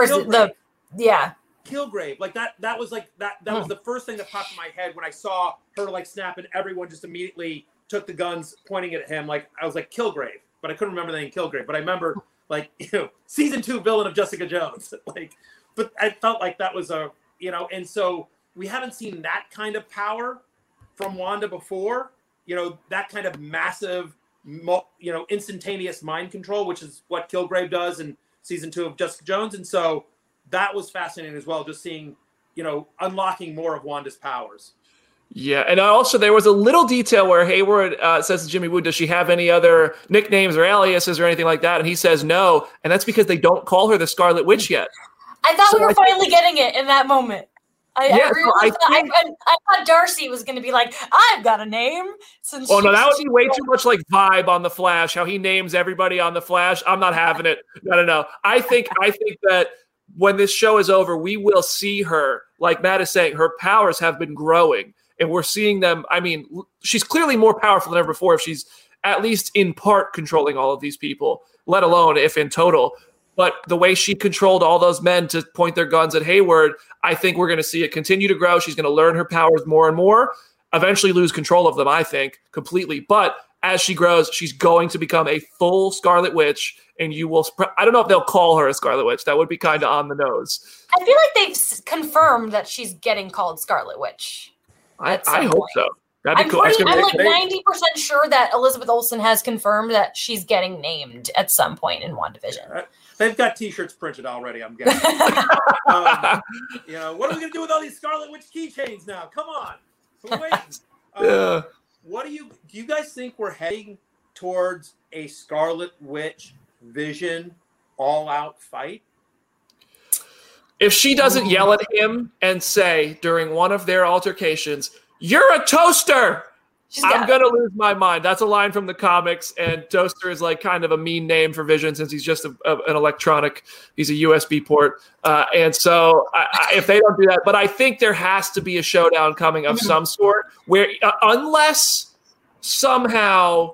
Kilgrave, like that was like that was the first thing that popped in my head when I saw her like snap and everyone just immediately took the guns pointing at him. Like I was like Kilgrave, but I couldn't remember the name Kilgrave. But I remember like season 2 villain of Jessica Jones. But I felt like that was and so we haven't seen that kind of power from Wanda before. That kind of massive, instantaneous mind control, which is what Kilgrave does in season 2 of Jessica Jones, and so. That was fascinating as well, just seeing, unlocking more of Wanda's powers. Yeah, and also there was a little detail where Hayward says to Jimmy Woo, does she have any other nicknames or aliases or anything like that? And he says no, and that's because they don't call her the Scarlet Witch yet. I thought we were finally getting it in that moment. I thought Darcy was going to be like, I've got a name. That would be way too much like Vibe on The Flash, how he names everybody on The Flash. I'm not having it. No. I think that when this show is over, we will see her, like Matt is saying, her powers have been growing and we're seeing them. I mean, she's clearly more powerful than ever before if she's at least in part controlling all of these people, let alone if in total. But the way she controlled all those men to point their guns at Hayward, I think we're going to see it continue to grow. She's going to learn her powers more and more, eventually lose control of them, I think, completely. But as she grows, she's going to become a full Scarlet Witch, and you will. I don't know if they'll call her a Scarlet Witch. That would be kind of on the nose. I feel like they've confirmed that she's getting called Scarlet Witch. I hope so. I'm 90% sure that Elizabeth Olsen has confirmed that she's getting named at some point in WandaVision. They've got T-shirts printed already, I'm guessing. What are we going to do with all these Scarlet Witch keychains now? Come on. We're waiting. Do you guys think we're heading towards a Scarlet Witch Vision all-out fight? If she doesn't yell at him and say during one of their altercations, "You're a toaster," I'm going to lose my mind. That's a line from the comics, and toaster is like kind of a mean name for Vision since he's just an electronic. He's a USB port. And so if they don't do that, but I think there has to be a showdown coming of some sort where unless somehow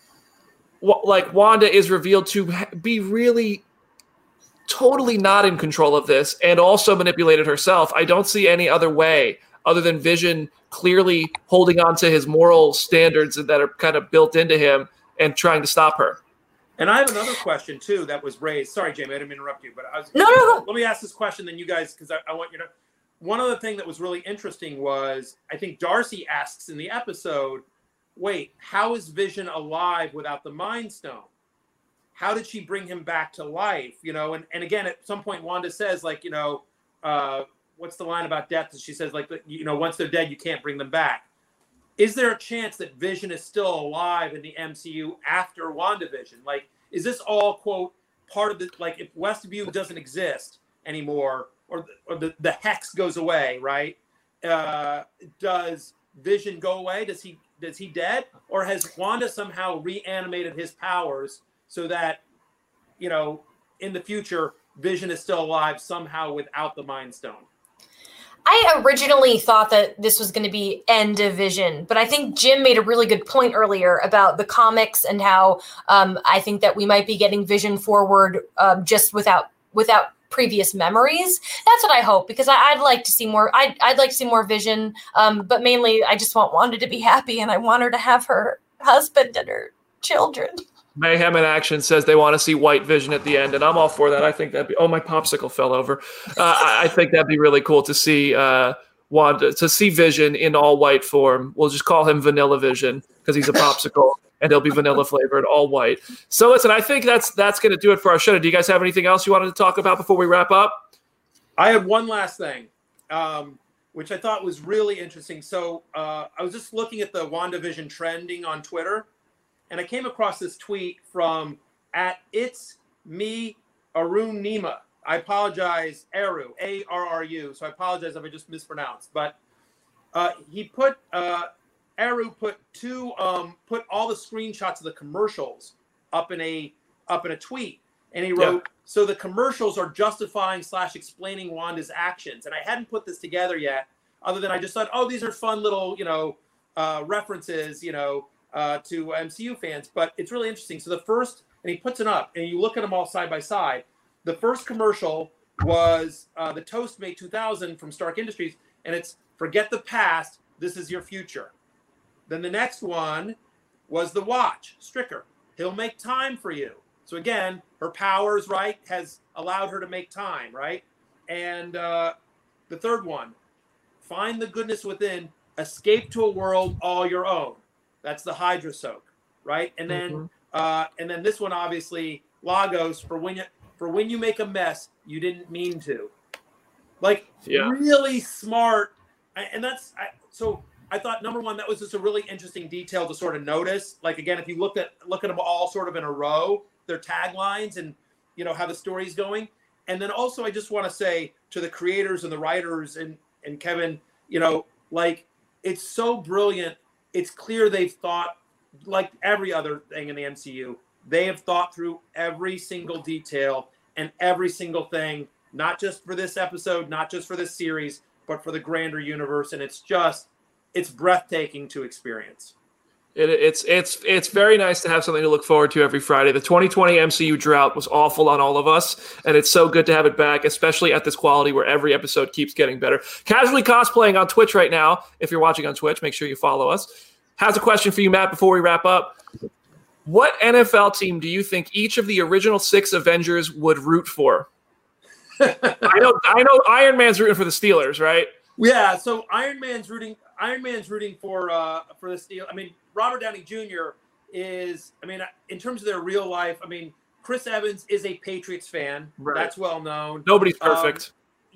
like Wanda is revealed to be really totally not in control of this and also manipulated herself, I don't see any other way other than Vision clearly holding on to his moral standards that are kind of built into him and trying to stop her. And I have another question, too, that was raised. Sorry, Jamie, I didn't mean to interrupt you. But No. Let me ask this question, then you guys, because I want you to. One other thing that was really interesting was, I think Darcy asks in the episode, wait, how is Vision alive without the Mind Stone? How did she bring him back to life? And again, at some point, Wanda says, what's the line about death? She says, once they're dead, you can't bring them back. Is there a chance that Vision is still alive in the MCU after WandaVision? Is this all, quote, part of the, if Westview doesn't exist anymore, or the hex goes away, right? Does Vision go away? Is he dead? Or has Wanda somehow reanimated his powers so that, in the future, Vision is still alive somehow without the Mind Stone? I originally thought that this was going to be end of Vision, but I think Jim made a really good point earlier about the comics and how I think that we might be getting Vision forward just without without previous memories. That's what I hope, because I'd like to see more. I'd like to see more Vision, but mainly I just want Wanda to be happy, and I want her to have her husband and her children. Mayhem in Action says they want to see White Vision at the end, and I'm all for that. I think that'd be. Oh, my popsicle fell over. I think that'd be really cool to see Wanda, to see Vision in all white form. We'll just call him Vanilla Vision because he's a popsicle, and he'll be vanilla flavored, all white. So listen, I think that's going to do it for our show. Do you guys have anything else you wanted to talk about before we wrap up? I have one last thing, which I thought was really interesting. So I was just looking at the WandaVision trending on Twitter, and I came across this tweet from @itsme Arun Nima. I apologize, Aru, A-R-R-U. So I apologize if I just mispronounced. But he put Aru put all the screenshots of the commercials up in a tweet, and he wrote, "So the commercials are justifying / explaining Wanda's actions." And I hadn't put this together yet, other than I just thought, oh, these are fun little references, to MCU fans. But it's really interesting. So the first, and he puts it up, and you look at them all side by side. The first commercial was the Toastmate 2000 from Stark Industries, and it's "Forget the past, this is your future." Then the next one was the watch, Stricker. "He'll make time for you." So again, her powers, right, has allowed her to make time, right? And the third one, "Find the goodness within, escape to a world all your own." That's the Hydra Soak, right? And then this one, obviously, Lagos, for when you make a mess, you didn't mean to. Really smart. And so I thought, number one, that was just a really interesting detail to sort of notice. Like, again, if you look at them all sort of in a row, their taglines and, how the story's going. And then also, I just want to say to the creators and the writers and Kevin, it's so brilliant. It's clear they've thought, like every other thing in the MCU, they have thought through every single detail and every single thing, not just for this episode, not just for this series, but for the grander universe. And it's breathtaking to experience. It's very nice to have something to look forward to every Friday. The 2020 MCU drought was awful on all of us, and it's so good to have it back, especially at this quality where every episode keeps getting better. Casually Cosplaying on Twitch right now. If you're watching on Twitch, make sure you follow us. Has a question for you, Matt, before we wrap up. What NFL team do you think each of the original 6 Avengers would root for? I know Iron Man's rooting for the Steelers, right? Yeah, so Iron Man's rooting for the Steelers. I mean, Robert Downey Jr. is, in terms of their real life, Chris Evans is a Patriots fan. Right. That's well known. Nobody's perfect.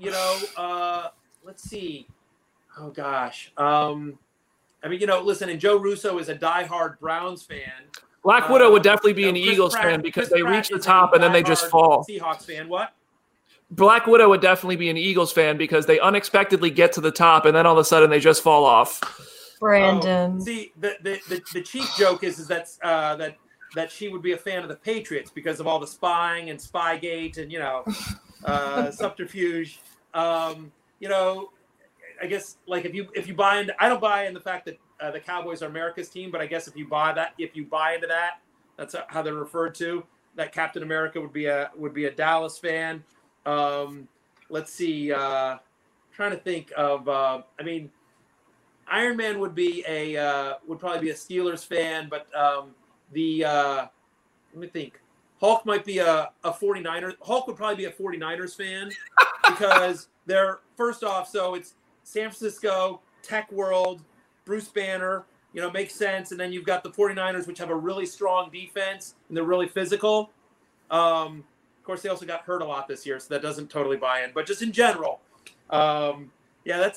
Let's see. Oh gosh. Listen, and Joe Russo is a diehard Browns fan. Black Widow would definitely be an Eagles fan because they reach the top and then they just fall. Seahawks fan, what? Black Widow would definitely be an Eagles fan because they unexpectedly get to the top and then all of a sudden they just fall off. Brandon. See, the cheap joke is that she would be a fan of the Patriots because of all the spying and Spygate and subterfuge. I guess if you buy into, I don't buy in the fact that the Cowboys are America's team, but I guess if you buy into that, that's how they're referred to. That Captain America would be a Dallas fan. Let's see. Trying to think of. Iron Man would probably be a Steelers fan, but let me think. Hulk might be a 49ers. Hulk would probably be a 49ers fan because they're first off. So it's San Francisco, Tech World, Bruce Banner. Makes sense. And then you've got the 49ers, which have a really strong defense and they're really physical. Of course, they also got hurt a lot this year, so that doesn't totally buy in. But just in general, that's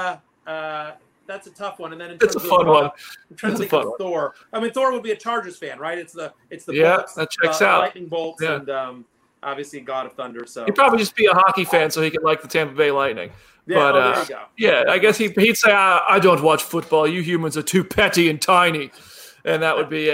a tough one. And then it's a fun one. I'm trying to think of Thor. Thor would be a Chargers fan, right? It's the bolts, that checks out. Lightning bolts, and obviously God of Thunder. So he'd probably just be a hockey fan, so he could like the Tampa Bay Lightning. Yeah, there you go. Yeah, I guess he'd say, I don't watch football. You humans are too petty and tiny, and that would be it.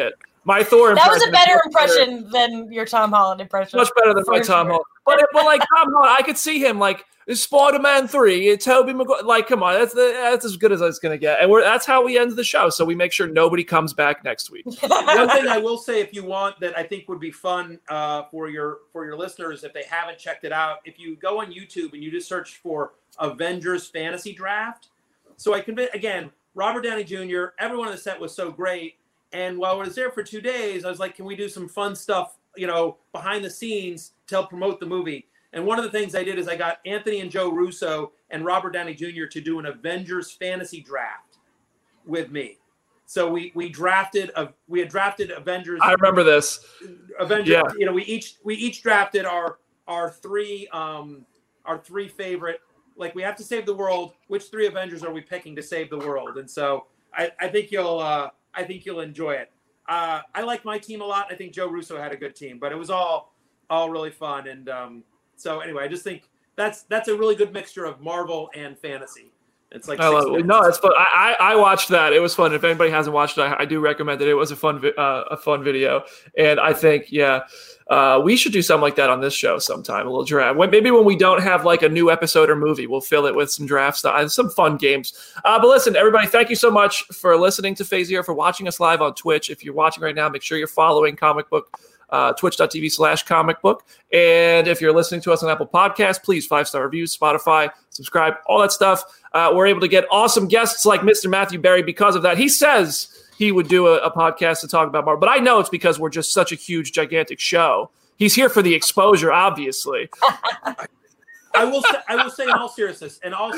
My Thor that was a better impression impression than your Tom Holland impression. Much better than my Tom Holland. But like Tom Holland, I could see him like Spider-Man 3. It's Tobey Maguire. Like, come on, that's as good as it's gonna get. And that's how we end the show. So we make sure nobody comes back next week. One thing I will say, if you want, that I think would be fun for your listeners if they haven't checked it out, if you go on YouTube and you just search for Avengers Fantasy Draft. So I convinced, again, Robert Downey Jr. Everyone on the set was so great. And while I was there for 2 days, I was like, can we do some fun stuff, behind the scenes to help promote the movie? And one of the things I did is I got Anthony and Joe Russo and Robert Downey Jr. to do an Avengers fantasy draft with me. So we had drafted Avengers. I remember this. Avengers. Yeah. We each drafted our three favorite. Like, we have to save the world. Which 3 Avengers are we picking to save the world? And so I think you'll enjoy it. I like my team a lot. I think Joe Russo had a good team, but it was all really fun. And so anyway, I just think that's a really good mixture of Marvel and fantasy. It's like it's fun. I watched that. It was fun. If anybody hasn't watched it, I do recommend it. It was a fun video, and I think we should do something like that on this show sometime. A little draft. Maybe when we don't have like a new episode or movie, we'll fill it with some draft stuff, some fun games. But listen, everybody, thank you so much for listening to Phase Zero, for watching us live on Twitch. If you're watching right now, make sure you're following Comic Book. Twitch.tv/comic book. And if you're listening to us on Apple Podcasts, please 5-star reviews, Spotify, subscribe, all that stuff. We're able to get awesome guests like Mr. Matthew Berry because of that. He says he would do a podcast to talk about Marvel, but I know it's because we're just such a huge, gigantic show. He's here for the exposure, obviously. I will say in all seriousness,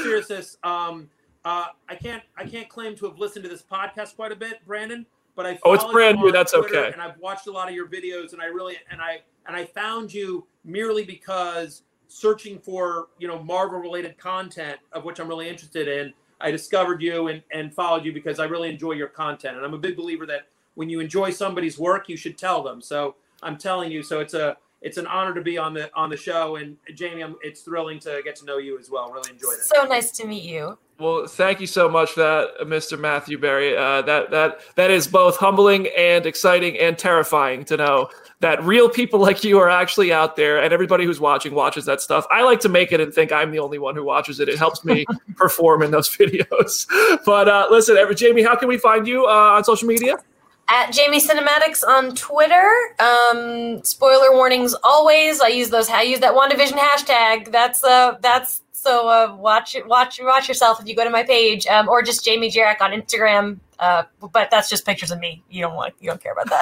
I can't claim to have listened to this podcast quite a bit, Brandon. But it's brand new. That's Twitter, okay. And I've watched a lot of your videos, and I found you merely because searching for Marvel related content, of which I'm really interested in. I discovered you and followed you because I really enjoy your content, and I'm a big believer that when you enjoy somebody's work, you should tell them. So I'm telling you. So it's an honor to be on the show, and Jamie, it's thrilling to get to know you as well. Really enjoyed it. So nice to meet you. Well, thank you so much for that, Mr. Matthew Berry. That is both humbling and exciting and terrifying to know that real people like you are actually out there, and everybody who's watching watches that stuff. I like to make it and think I'm the only one who watches it. It helps me perform in those videos. But listen, Jamie, how can we find you on social media? At Jamie Cinematics on Twitter. Spoiler warnings always. I use that WandaVision hashtag. That's so watch yourself if you go to my page, or just Jamie Jarek on Instagram. But that's just pictures of me. You don't care about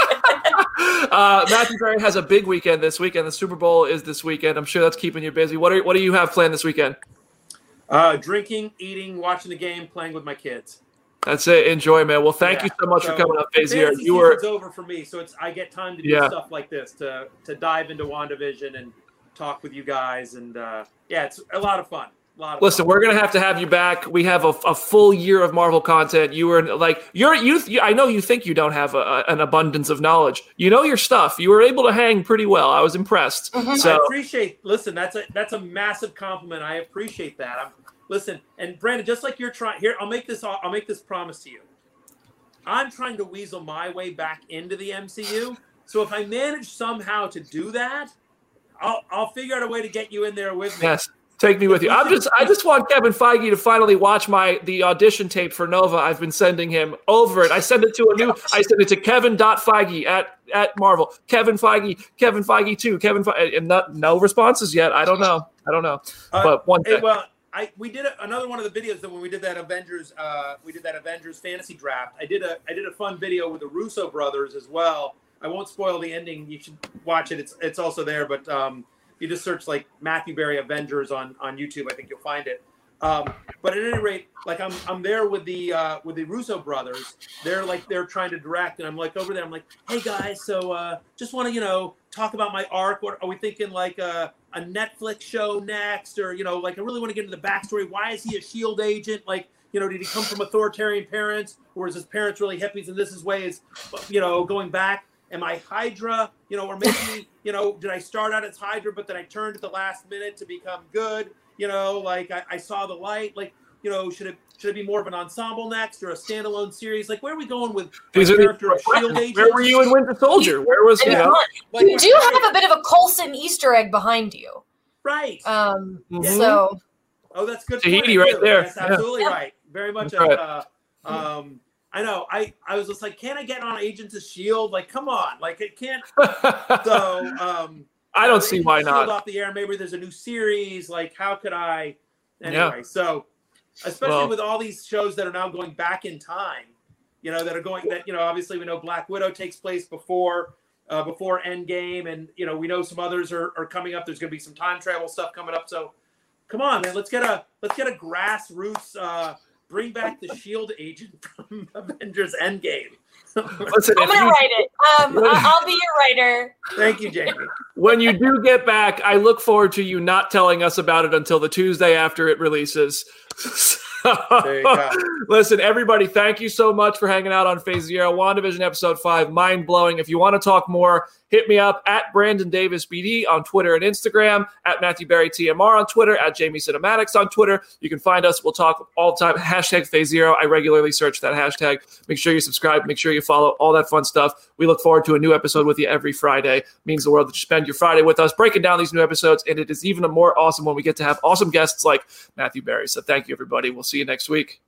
that. Matthew Berry has a big weekend this weekend. The Super Bowl is this weekend. I'm sure that's keeping you busy. What do you have planned this weekend? Drinking, eating, watching the game, playing with my kids. That's it. Enjoy, man. Well, thank you so much for coming on Phase Zero. It's over for me, so I get time to do stuff like this, to dive into WandaVision and talk with you guys, and it's a lot of fun. Listen, we're gonna have to have you back. We have a full year of Marvel content. You were I know you think you don't have an abundance of knowledge. You know your stuff. You were able to hang pretty well. I was impressed. Mm-hmm. So I appreciate. Listen, that's a massive compliment. I appreciate that. Listen, and Brandon, just like you're trying here, I'll make this promise to you. I'm trying to weasel my way back into the MCU. So if I manage somehow to do that, I'll figure out a way to get you in there with me. Yes, take me with you. I just want Kevin Feige to finally watch the audition tape for Nova. I've been sending him over it. I send it to Kevin.Feige at Marvel. Kevin Feige 2, Kevin Feige, and no responses yet. I don't know. But one day. We did another one of the videos that when we did that Avengers fantasy draft. I did a fun video with the Russo brothers as well. I won't spoil the ending. You should watch it. It's also there. But you just search like Matthew Berry Avengers on YouTube. I think you'll find it. But at any rate, like I'm there with the Russo brothers. They're trying to direct, and I'm like over there. I'm like, hey guys, so just want to talk about my arc. What are we thinking? Like a Netflix show next, or I really want to get into the backstory. Why is he a SHIELD agent? Like, did he come from authoritarian parents, or is his parents really hippies and this is way is going back? Am I Hydra? Or maybe did I start out as Hydra, but then I turned at the last minute to become good? I saw the light. Like, should it Should it be more of an ensemble next or a standalone series? Like, where are we going with These the are character of Shield agents? Where were you in Winter Soldier? Where was you do have a bit of a Coulson Easter egg behind you, right? So. Oh, that's good. Tahiti right there. That's absolutely right. Very much. Right. I know. I was just like, can I get on Agents of S.H.I.E.L.D.? Like, come on. Like, it can't. So I don't see why not. Off the air. Maybe there's a new series. Like, how could I? Anyway, so especially with all these shows that are now going back in time, that are going obviously we know Black Widow takes place before Endgame, and we know some others are coming up. There's going to be some time travel stuff coming up. So come on, man, let's get a grassroots bring back the S.H.I.E.L.D. agent from Avengers Endgame. Listen, I'm gonna write it. I'll be your writer. Thank you, Jamie. When you do get back, I look forward to you not telling us about it until the Tuesday after it releases. There you go. Listen, everybody, thank you so much for hanging out on Phase Zero. WandaVision Episode 5, mind-blowing. If you want to talk more, hit me up at Brandon Davis BD on Twitter and Instagram, at Matthew Berry TMR on Twitter, at Jamie Cinematics on Twitter. You can find us. We'll talk all the time. Hashtag Phase Zero. I regularly search that hashtag. Make sure you subscribe. Make sure you follow all that fun stuff. We look forward to a new episode with you every Friday. It means the world that you spend your Friday with us breaking down these new episodes, and it is even more awesome when we get to have awesome guests like Matthew Berry. So thank you, everybody. We'll see you next week.